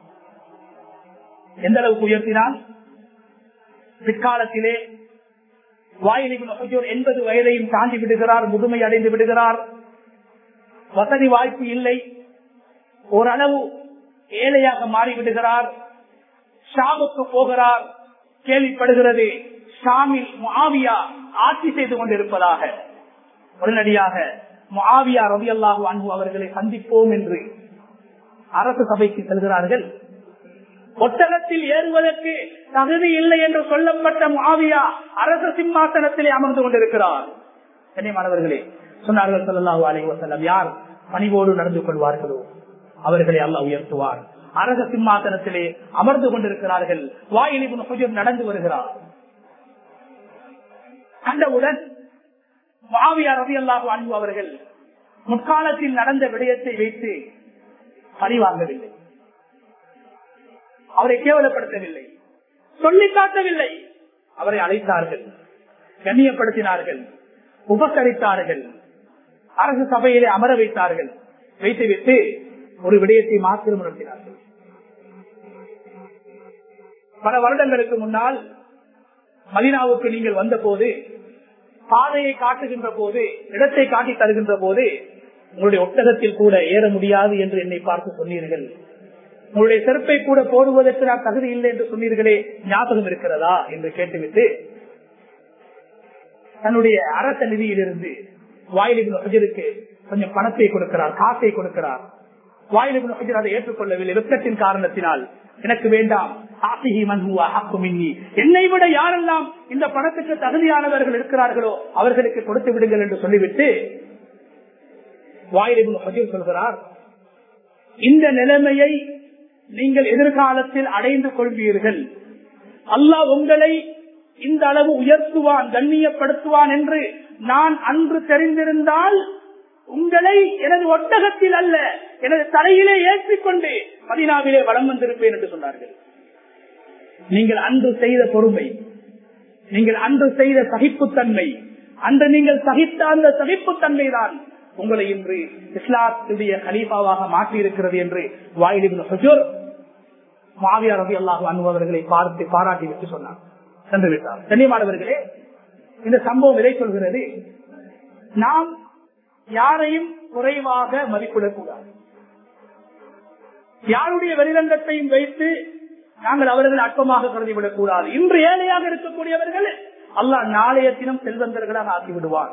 எந்த அளவுக்கு உயர்த்தினான்? பிற்காலத்திலே வாயில் இப்னு ஹுஜர் 80 வயதையும் தாண்டி விடுகிறார், முதுமை அடைந்து விடுகிறார், வசதி வாய்ப்பு இல்லை, ஓரளவு ஏழையாக மாறிவிடுகிறார். ஷாமுக்கு போகிறார், கேள்விப்படுகிறது ஷாமில் முஆவியா ஆட்சி செய்து கொண்டிருப்பதாக. உடனடியாக முஆவியா ரலியல்லாஹு அன்ஹு அவர்களை சந்திப்போம் என்று அரசு சபைக்கு செல்கிறார்கள். ஒட்டகத்தில் ஏறுவதற்கு தகுதி இல்லை என்று சொல்லப்பட்ட முஆவியா அரச சிம்மாசனத்திலே அமர்ந்து கொண்டிருக்கிறார். கண்ணியமானவர்களே, சொன்னார்கள் ஸல்லல்லாஹு அலைஹி வஸல்லம், யார் பணிவோடு நடந்து கொள்வார்களோ அவர்களை அல்லாஹ் உயர்த்துவார். அரச சிம்மாசனத்திலே அமர்ந்து கொண்டிருக்கிறார்கள். வாயில் இப்னு ஹுஜர் நடந்து வருகிறார். கண்டவுடன் முஆவியா ரலியல்லாஹு அன்ஹு அவர்கள் முற்காலத்தில் நடந்த விடயத்தை வைத்து பழி வாங்கவில்லை, அவரை கேவலப்படுத்தவில்லை, சொல்லி காட்டவில்லை. அவரை அழைத்தார்கள், கண்ணியப்படுத்தினார்கள், உபசரித்தார்கள், அரசு சபையிலே அமர வைத்தார்கள். வைத்துவிட்டு ஒரு விடயத்தை மாத்திரம் நடத்தினார்கள். பல வருடங்களுக்கு முன்னால் மதீனாவுக்கு நீங்கள் வந்த போது, பாதையை காட்டுகின்ற போது, இடத்தை காட்டி தருகின்ற போது, உங்களுடைய ஒட்டகத்தில் கூட ஏற முடியாது என்று என்னை பார்த்து சொன்னீர்கள், உங்களுடைய செருப்பை கூட போடுவதற்கு நான் தகுதி இல்லை என்று சொன்னீர்களே, ஞாபகம் இருக்கிறதா என்று கேட்டுவிட்டு தன்னுடைய அரச நிதியிலிருந்து வாயில் இப்னு ஹுஜருக்கு கொஞ்சம் பணத்தை கொடுக்கிறார், காசை கொடுக்கிறார். வாயில் இப்னு ஹுஜர் அதை ஏற்றுக்கொள்ளவில்லை. வெட்கத்தின் காரணத்தினால் எனக்கு வேண்டாம், என்னை விட யாரெல்லாம் இந்த பணத்துக்கு தகுதியானவர்கள் இருக்கிறார்களோ அவர்களுக்கு கொடுத்து விடுங்கள் என்று சொல்லிவிட்டு வாயில் இப்னு ஹுஜர் சொல்கிறார், இந்த நிலைமையை நீங்கள் எதிர்காலத்தில் அடைந்து கொள்வீர்கள். அல்லாஹ் உங்களை இந்த அளவு உயர்த்துவான், கண்ணியப்படுத்துவான் என்று நான் அன்று தெரிந்திருந்தால் உங்களை எனது ஒட்டகத்தில் அல்ல எனது தலையிலே ஏற்றிக்கொண்டு மதீனாவிலே வலம் வந்திருப்பேன் என்று சொன்னார்கள். நீங்கள் அன்று செய்த பொறுமை, நீங்கள் அன்று செய்த சகிப்புத்தன்மை, அன்று நீங்கள் சகித்த அந்த சகிப்புத்தன்மை தான் உங்களை இன்று இஸ்லாத்துடைய கலீஃபாவாக மாற்றி இருக்கிறது என்று வாயில் இப்னு ஹுஜர் முஆவியா ரலியல்லாஹு அன்ஹு அவர்களை பார்த்து பாராட்டி விட்டு சொன்னார், சென்று விட்டார். கண்ணியமானவர்களே, இந்த சம்பவம் எதை சொல்கிறது? நாம் யாரையும் குறைவாக மதிப்பிடக்கூடாது. யாருடைய வெளிரங்கத்தையும் வைத்து நாங்கள் அவர்கள் அற்பமாக கருதிவிடக் கூடாது. இன்று ஏழையாக இருக்கக்கூடியவர்கள் அல்லாஹ் நாளைய தினம் செல்வந்தர்களாக ஆக்கிவிடுவார்.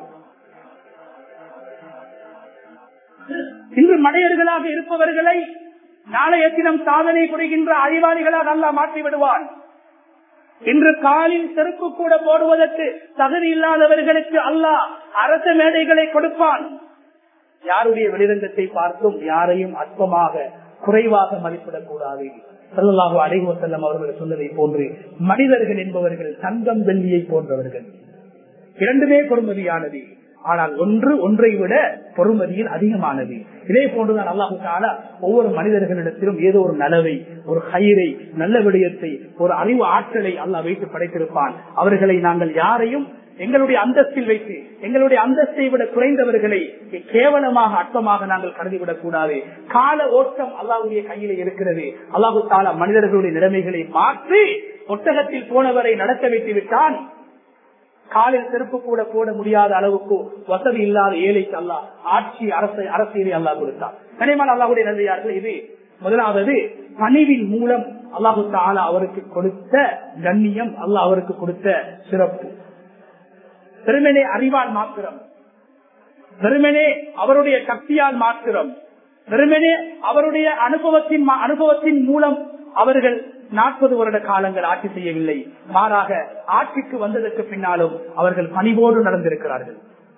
இன்று மடையர்களாக இருப்பவர்களை நாளைய தினம் சாதனை புரிகின்ற அறிவாளிகளாக அல்லாஹ் மாற்றி விடுவான். இன்று காலில் செருப்பு கூட போடுவதற்கு தகுதி இல்லாதவர்களுக்கு அல்லாஹ் அரச மேடைகளை கொடுப்பான். யாருடைய வெளிரங்கத்தை பார்த்தும் யாரையும் அற்பமாக குறைவாக மதிப்பிடக்கூடாது. ஸல்லல்லாஹு அலைஹி வஸல்லம் அவர்கள் சொன்னதை போன்று மனிதர்கள் என்பவர்கள் தங்கம் வெள்ளியை போன்றவர்கள், இரண்டுமே பொறுமதியானது. ஆனால் ஒன்றை விட பொறுமதியில் அதிகமானது. இதே போன்றுதான் அல்லாஹு தஆலா ஒவ்வொரு மனிதர்களிடத்திலும் ஏதோ ஒரு நலவை, ஒரு ஹைரை, நல்ல விடயத்தை, ஒரு அறிவு ஆற்றலை அல்லாஹ் வைத்து படைத்திருப்பான். அவர்களை நாங்கள் யாரையும் எங்களுடைய அந்தஸ்தில் வைத்து எங்களுடைய அந்தஸ்தை விட குறைந்தவர்களை கேவலமாக அற்பமாக நாங்கள் கருதிவிடக் கூடாது. கால ஓட்டம் அல்லாஹ்வுடைய கையிலே இருக்கிறது. அல்லாஹு தஆலா மனிதர்களுடைய நிலைமைகளை மாற்றி ஒட்டகத்தில் போனவரை நடத்த வைத்து விட்டான். காலில் செருப்பு கூட போட முடியாத அளவுக்கு வசதி இல்லாத ஏழைக்கு அல்லாஹ் ஆட்சி அரசியலை அல்லாஹ் கொடுத்தார். கனிமான் அல்லாஹ்வுடைய நன்றியார்கள். இது முதலாவது பணிவின் மூலம் அல்லாஹு தஆலா அவருக்கு கொடுத்த கண்ணியம், அல்லாஹ் அவருக்கு கொடுத்த சிறப்பு. வெறுமனே அறிவால் மாத்திரம், வெறுமனே அவருடைய சக்தியால் மாத்திரம், வெறுமனே அவருடைய அனுபவத்தின் மூலம் அவர்கள் 40 வருட காலங்கள் ஆட்சி செய்யவில்லை. மாறாக ஆட்சிக்கு வந்ததற்கு பின்னாலும் அவர்கள் பணிவோடு நடந்திருக்கிறார்கள்.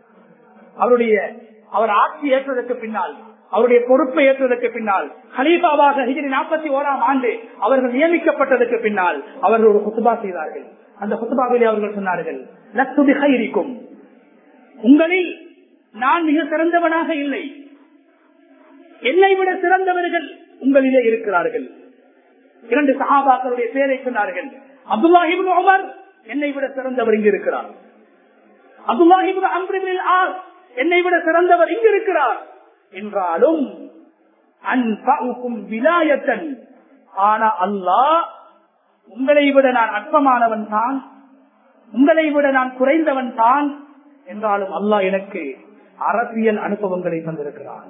அவர் ஆட்சி ஏற்றதற்கு பின்னால், அவருடைய பொறுப்பை ஏற்றதற்கு பின்னால், கலீஃபாவாக ஹிஜ்ரி 41ஆம் ஆண்டு அவர்கள் நியமிக்கப்பட்டதற்கு பின்னால் அவர்கள் ஒரு குத்பா செய்தார்கள். அந்த குத்பாவிலே அவர்கள் சொன்னார்கள், லஸ்து பிகைரிக்கும், உங்களில் நான் மிக சிறந்தவனாக இல்லை, என்னை விட சிறந்தவர்கள் உங்களிலே இருக்கிறார்கள். 2 சஹாபாக்களுடைய பெயரை சொன்னார்கள். அப்துல்லாஹ் இப்னு உமர் என்னை விட சிறந்தவர் இங்கு இருக்கிறார். Abdullah ibn Amr ibn As என்னை விட சிறந்தவர் இங்கு இருக்கிறார். என்றாலும் அன்ஃபஉக்கும் விலாயத்தன், ஆனா அல்லாஹ் உங்களை விட நான் அற்பமானவன் தான், உங்களை விட நான் குறைந்தவன் தான். என்றாலும் அல்லாஹ் எனக்கு அரசியல் அனுபவங்களை தந்திருக்கிறான்.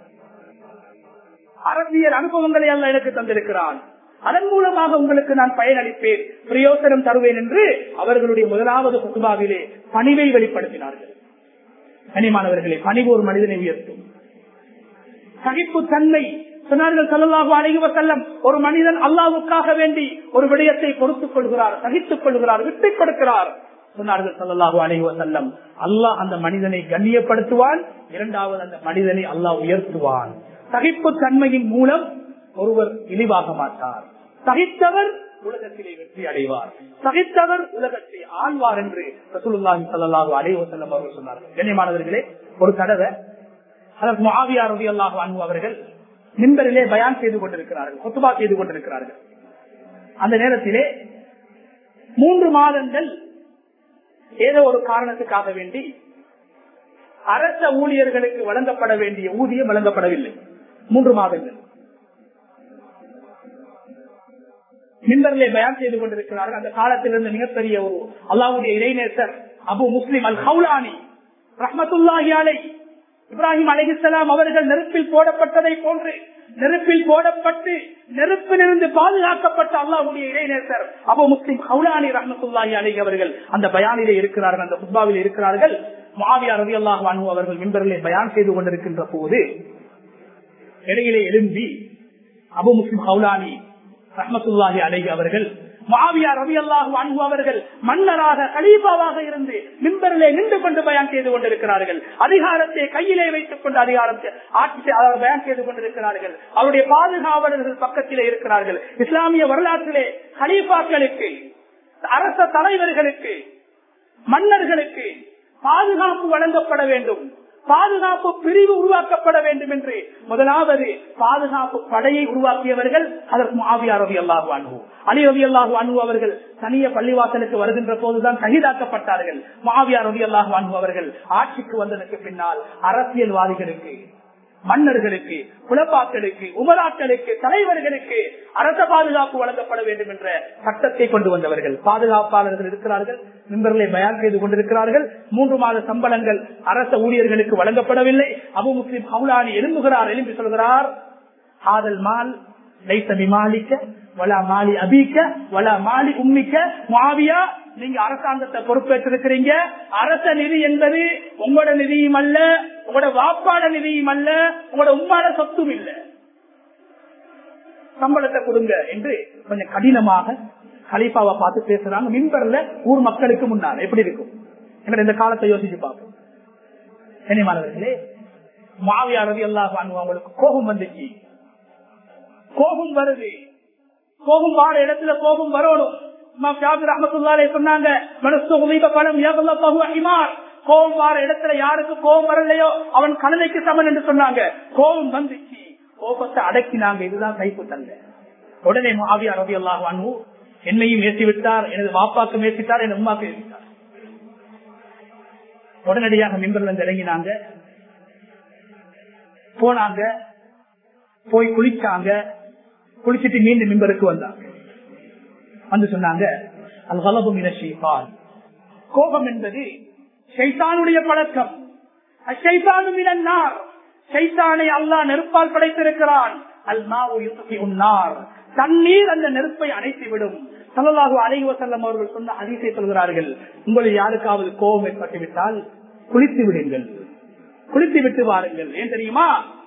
அரசியல் அனுபவங்களை அல்லாஹ் எனக்கு தந்திருக்கிறான். அதன் மூலமாக உங்களுக்கு நான் பயனளிப்பேன், பிரயோசனம் தருவேன் என்று அவர்களுடைய முதலாவது குத்பாவிலே பணிவை வெளிப்படுத்தினார்கள். கனிமானவர்களே, பணிவு ஒரு மனிதனை உயர்த்தும். சகிப்பு தன்மை சொன்னார்கள் ஸல்லல்லாஹு அலைஹி வஸல்லம். ஒரு மனிதன் அல்லாஹ்வுக்காக வேண்டி ஒரு விடயத்தை பொறுத்துக் கொள்கிறார், சகித்துக் கொள்கிறார், விட்டுக் கொடுக்கிறார். சொன்னார்கள் ஸல்லல்லாஹு அலைஹி வஸல்லம், அல்லாஹ் அந்த மனிதனை கண்ணியப்படுத்துவான், இரண்டாவது அந்த மனிதனை அல்லாஹ் உயர்த்துவான். சகிப்பு தன்மையின் மூலம் ஒருவர் இழிவாக மாட்டார். சகித்தவர் உலகத்திலே வெற்றி அடைவார், சகித்தவர் உலகத்தை ஆழ்வார் என்று ரசூலுல்லாஹி ஸல்லல்லாஹு அலைஹி வஸல்லம் அவர்கள் சொன்னார்கள். கண்ணியமானவர்களே, ஒரு தடவை ஹஜ்ரத் முஆவியா ரலியல்லாஹு அன்ஹு அவர்கள் மிம்பரிலே பயான் செய்து கொண்டிருக்கிறார்கள், குத்பா செய்து கொண்டிருக்கிறார்கள். அந்த நேரத்திலே 3 மாதங்கள் ஏதோ ஒரு காரணத்துக்காக வேண்டி அரச ஊழியர்களுக்கு வழங்கப்பட வேண்டிய ஊதியம் வழங்கப்படவில்லை. 3 மாதங்கள் மிம்பரிலே பயான் செய்து கொண்டிருக்கிறார்கள். அந்த காலத்தில் இருந்த மிகப்பெரிய ஒரு அல்லாஹ்வுடைய இறைநேசர் அபு முஸ்லிம் அல் ஹவுலானி ரஹ்மத்துல்லாஹி அலைஹி, இப்ராஹிம் அலைஹிஸ்ஸலாம் அவர்கள் நெருப்பில் போடப்பட்டதை போன்று நெருப்பில் போடப்பட்டு நெருப்பிலிருந்து பாதுகாக்கப்பட்ட அல்லாஹ்வுடைய இறைநேசர் அபு முஸ்லிம் ஹவுலானி ரஹ்மத்துல்லாஹி அலைஹி அவர்கள் அந்த பயானிலே இருக்கிறார்கள், அந்த குத்பாவிலே இருக்கிறார்கள். முஆவியா ரலியல்லாஹு அன்ஹு அவர்கள் மிம்பரிலே பயான் செய்து கொண்டிருக்கின்ற போது இடையிலே எழும்பி அபு முஸ்லிம் ஹவுலானி ரஹ்மத்துல்லாஹி அலைஹி அவர்கள் முஆவியா ரலியல்லாஹு அன்ஹு அவர்கள் மன்னராக கலீஃபாவாக இருந்து மிம்பரிலே நின்று கொண்டு பயான் செய்து கொண்டிருக்கிறார்கள். அதிகாரத்தை கையிலே வைத்துக் கொண்டு அதிகாரத்தை ஆட்சி பயான் செய்து கொண்டிருக்கிறார்கள். அவருடைய பாதுகாவலர்கள் பக்கத்திலே இருக்கிறார்கள். இஸ்லாமிய வரலாற்றிலே கலீஃபாக்களுக்கு, அரச தலைவர்களுக்கு, மன்னர்களுக்கு பாதுகாப்பு வழங்கப்பட வேண்டும், பாதுகாப்பு பிரிவு உருவாக்கப்பட வேண்டும் என்று முதலாவது பாதுகாப்பு படையை உருவாக்கியவர்கள் அதற்கு முஆவியா ரலியல்லாஹு அன்ஹு. அலி ரலியல்லாஹு அன்ஹு அவர்கள் தனிய பள்ளிவாசலுக்கு வருகின்ற போதுதான் ஷஹீதாக்கப்பட்டார்கள். முஆவியா ரலியல்லாஹு அன்ஹு அவர்கள் ஆட்சிக்கு வந்ததற்கு பின்னால் அரசியல்வாதிகளுக்கு, மன்னர்களுக்கு, குலப்பாக்களுக்கு, உமராக்களுக்கு, தலைவர்களுக்கு அரச பாதுகாப்பு வழங்கப்பட வேண்டும் என்ற சட்டத்தை கொண்டு வந்தவர்கள். பாதுகாப்பாளர்கள் இருக்கிறார்கள், மிம்பர்களை பயான் செய்து கொண்டிருக்கிறார்கள். 3 மாத சம்பளங்கள் அரச ஊழியர்களுக்கு வழங்கப்படவில்லை. அபு முஸ்லிம் ஹவுலானி எழும்புகிறார், எழும்பி சொல்கிறார், ஆதல் மால் லைஸ பிமாலிக வலா மாலி அபீக வலா மாலி உம்மிக. முஆவியா, நீங்க அரசாங்கத்தை பொறுப்பேற்றிருக்கிறீங்க. அரச நிதி என்பது உங்களோட நிதியும் அல்ல, உங்களோட வாப்பாட நிதியும் அல்ல, உங்களோட உம்மாட சொத்தும் இல்ல. சம்பளத்தை கொடுங்க என்று கொஞ்சம் கடினமாக கலீஃபாவை பார்த்து பேசுறாங்க. மிம்பர்ல ஊர் மக்களுக்கு முன்னால் எப்படி இருக்கும் என்ற இந்த காலத்தை யோசிச்சு பார்ப்போம். கண்ணியமானவர்களே, முஆவியா ரலியல்லாஹு அன்ஹு அவங்களுக்கு கோபம் வந்துச்சு. கோபம் வருது, கோபம் வார இடத்துல கோபம் வரணும். சொன்னாங்க, கோபம் வார இடத்துல யாருக்கு கோபம் வரலையோ அவன் கழுதைக்கு சமன் என்று சொன்னாங்க. கோபம் வந்துச்சு, கோபத்தை அடக்கினாங்க. இதுதான் கைப்பு தங்க. உடனே முஆவியா ரலியல்லாஹு அன்ஹு என்னையும் ஏற்றி விட்டார், எனது வாப்பாக்கும் ஏற்றிட்டார், என் உம்மாக்கு ஏற்றிட்டார். உடனடியாக மிம்பர்ல இறங்கினாங்க, போனாங்க, போய் குளிச்சாங்க. குளிச்சுட்டு மீண்டும் மிம்பருக்கு வந்தாங்க. வந்து சொன்னாங்க, அல் கலபு மின ஷைத்தான், கோபம் என்பது ஷைத்தானுடைய பழக்கம். அஷைத்தானு மினன் நார், ஷைத்தானை அல்லாஹ் நெருப்பால் படைத்திருக்கிறான். அல் மாஉ யுத்ஃபிஉ நார், தண்ணீர் அந்த நெருப்பை அணைத்துவிடும். ஸல்லல்லாஹு அலைஹி வஸல்லம் அவர்கள் சொன்ன ஹதீஸை சொல்கிறார்கள், உங்களில் யாருக்காவது கோபம் ஏற்பட்டுவிட்டால் குளித்து விடுங்கள், குளித்து விட்டு வாருங்கள். ஏன் தெரியுமா?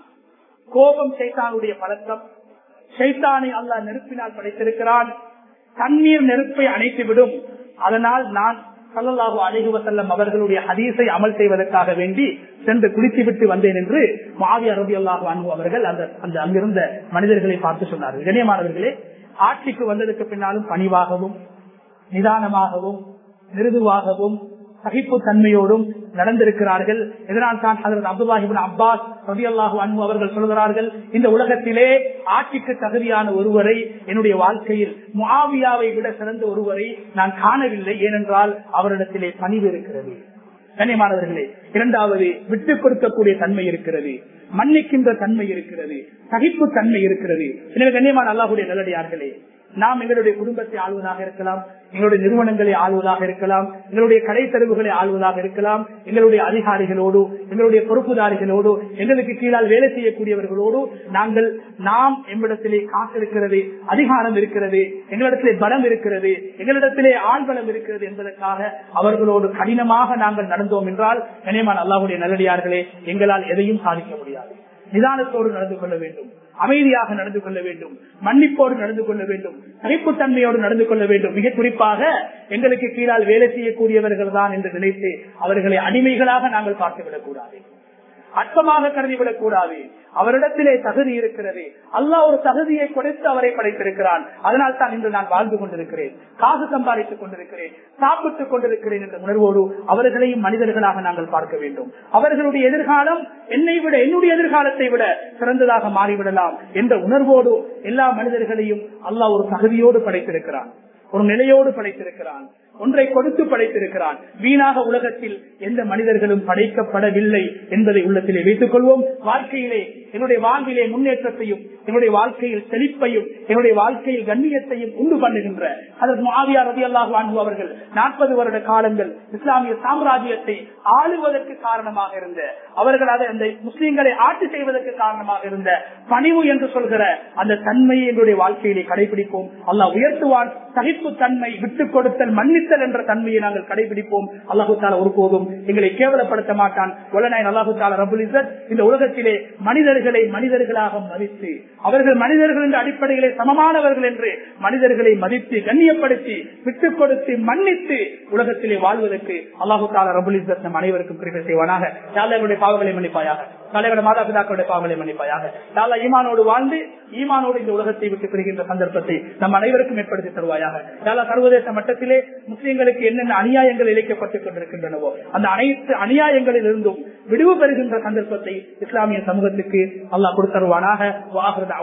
கோபம் ஷைத்தானுடைய பழக்கம். ஷைத்தானை அல்லாஹ் நெருப்பினால் படைத்திருக்கிறான். தண்ணீர் நெருப்பை அணைத்துவிடும். அதனால் நான் ஸல்லல்லாஹு அலைஹி வஸல்லம் அவர்களுடைய ஹதீஸை அமல் செய்வதற்காக வேண்டி சென்று குளித்து விட்டு வந்தேன் என்று முஆவியா ரலியல்லாஹு அன்ஹு அவர்கள் அந்த அங்கிருந்த மனிதர்களை பார்த்து சொன்னார்கள். கண்ணியமானவர்களே, ஆட்சிக்கு வந்ததற்கு பின்னாலும் பணிவாகவும் நிதானமாகவும் மிருதுவாகவும் சகிப்பு தன்மையோடும் நடந்திருக்கிறார்கள். இதனால் தான் ஹஜ்ரத் அப்துல்லாஹ் இப்னு அப்பாஸ் ரலியல்லாஹு அன்ஹு அவர்கள் சொல்கிறார்கள், இந்த உலகத்திலே ஆட்சிக்கு தகுதியான ஒருவரை என்னுடைய வாழ்க்கையில் முஆவியாவை விட சிறந்த ஒருவரை நான் காணவில்லை. ஏனென்றால் அவரிடத்திலே பணிவு இருக்கிறது. கண்ணியமானவர்களே, இரண்டாவது விட்டுக் கொடுக்கக்கூடிய தன்மை இருக்கிறது, மன்னிக்கின்ற தன்மை இருக்கிறது, சகிப்பு தன்மை இருக்கிறது. எனவே கண்ணியமான அல்லாஹ்வுடைய நல்லடியார்களே, நாம் எங்களுடைய குடும்பத்தை ஆளுவதாக இருக்கலாம், எங்களுடைய நிறுவனங்களை ஆளுவதாக இருக்கலாம், எங்களுடைய கடை தெருவுகளை ஆளுவதாக இருக்கலாம், எங்களுடைய அதிகாரிகளோடு, எங்களுடைய பொறுப்புதாரிகளோடு, எங்களுக்கு கீழால் வேலை செய்யக்கூடியவர்களோடு நாம் எம்மிடத்திலே காசு இருக்கிறது, அதிகாரம் இருக்கிறது, எங்களிடத்திலே பலம் இருக்கிறது, எங்களிடத்திலே ஆள்பலம் இருக்கிறது என்பதற்காக அவர்களோடு கடினமாக நாங்கள் நடந்தோம் என்றால் கண்ணியமான அல்லாஹ்வுடைய நல்லடியார்களே, எங்களால் எதையும் சாதிக்க முடியாது. நிதானத்தோடு நடந்து கொள்ள வேண்டும், அமைதியாக நடந்து கொள்ள வேண்டும், மன்னிப்போடு நடந்து கொள்ள வேண்டும், சகிப்புத்தன்மையோடு நடந்து கொள்ள வேண்டும். மிக குறிப்பாக எங்களுக்கு கீழால் வேலை செய்யக்கூடியவர்கள் தான் என்று நினைத்து அவர்களை அடிமைகளாக நாங்கள் பார்த்துவிடக் கூடாது, அற்பமாக கருதிவிடக் கூடாது. அவரிடத்திலே தகுதி இருக்கிறது. அல்லாஹ் ஒரு தகுதியை கொடுத்து அவரை படைத்திருக்கிறான். அதனால் தான் இன்று நான் வாழ்ந்து கொண்டிருக்கிறேன், காசு சம்பாதித்துக் கொண்டிருக்கிறேன், சாப்பிட்டுக் கொண்டிருக்கிறேன் என்ற உணர்வோடு அவர்களையும் மனிதர்களாக நாங்கள் பார்க்க வேண்டும். அவர்களுடைய எதிர்காலம் என்னை விட, என்னுடைய எதிர்காலத்தை விட சிறந்ததாக மாறிவிடலாம் என்ற உணர்வோடு எல்லா மனிதர்களையும் அல்லாஹ் ஒரு தகுதியோடு படைத்திருக்கிறான், ஒரு நிலையோடு படைத்திருக்கிறான், ஒன்றை கொடுத்து படைத்திருக்கிறான். வீணாக உலகத்தில் எந்த மனிதர்களும் படைக்கப்படவில்லை என்பதை உள்ளத்திலே வைத்துக் கொள்வோம். வாழ்க்கையிலே, என்னுடைய வாழ்விலே முன்னேற்றத்தையும், என்னுடைய வாழ்க்கையில் செழிப்பையும், என்னுடைய வாழ்க்கையில் கண்ணியத்தையும் உண்டு பண்ணுகின்ற ஹஜ்ரத் முஆவியா ரலியல்லாஹு அன்ஹு அவர்கள் 40 வருட காலங்கள் இஸ்லாமிய சாம்ராஜ்யத்தை ஆளுவதற்கு காரணமாக இருந்த, அவர்கள் அதை அந்த முஸ்லிம்களை ஆட்சி செய்வதற்கு காரணமாக இருந்த பணிவு என்று சொல்கிற அந்த தன்மையை எங்களுடைய வாழ்க்கையிலே கடைபிடிப்போம். அல்லாஹ் உயர்த்துவான். சகிப்பு தன்மை, விட்டுக் கொடுத்தல், மன்னித்தல் மன்னித்தல் என்ற தன்மையை நாங்கள் கடைபிடிப்போம். அல்லாஹு தஆலா ஒருபோதும் எங்களை கேவலப்படுத்த மாட்டான். வல்லநாயன் அல்லாஹு தஆலா ரப்புல் இஸ்ஸத் இந்த உலகத்திலே மனிதர்களை மனிதர்களாக மதித்து, அவர்கள் மனிதர்கள் என்ற அடிப்படையிலே சமமானவர்கள் என்று மனிதர்களை மதித்து கண்ணியப்படுத்தி விட்டுக் கொடுத்து மன்னித்து உலகத்திலே வாழ்வதற்கு அல்லாஹு தஆலா ரப்புல் இஸ்ஸத் நம் அனைவருக்கும் கிருபை செய்வானாக. யா அல்லாஹ் எங்களுடைய பாவங்களை மன்னிப்பாயாக, தலைவருடைய மாதா பிதாக்களுடைய பாவங்களை மன்னிப்பாயாக. யா அல்லாஹ் ஈமானோடு வாழ்ந்து ஈமானோடு இந்த உலகத்தை விட்டு பிரிகின்ற சந்தர்ப்பத்தை நம் அனைவருக்கும் ஏற்படுத்தி தருவாயாக. யா அல்லாஹ் சர்வதேச மட்டத்திலே முஸ்லிம்களுக்கு என்னென்ன அநியாயங்கள் இழைக்கப்பட்டுக் கொண்டிருக்கின்றனவோ அந்த அனைத்து அநியாயங்களில் இருந்தும் விடுவு பெறுகின்ற சந்தர்ப்பத்தை இஸ்லாமிய சமூகத்துக்கு அல்லாஹ் கொடுத்தருவானாக.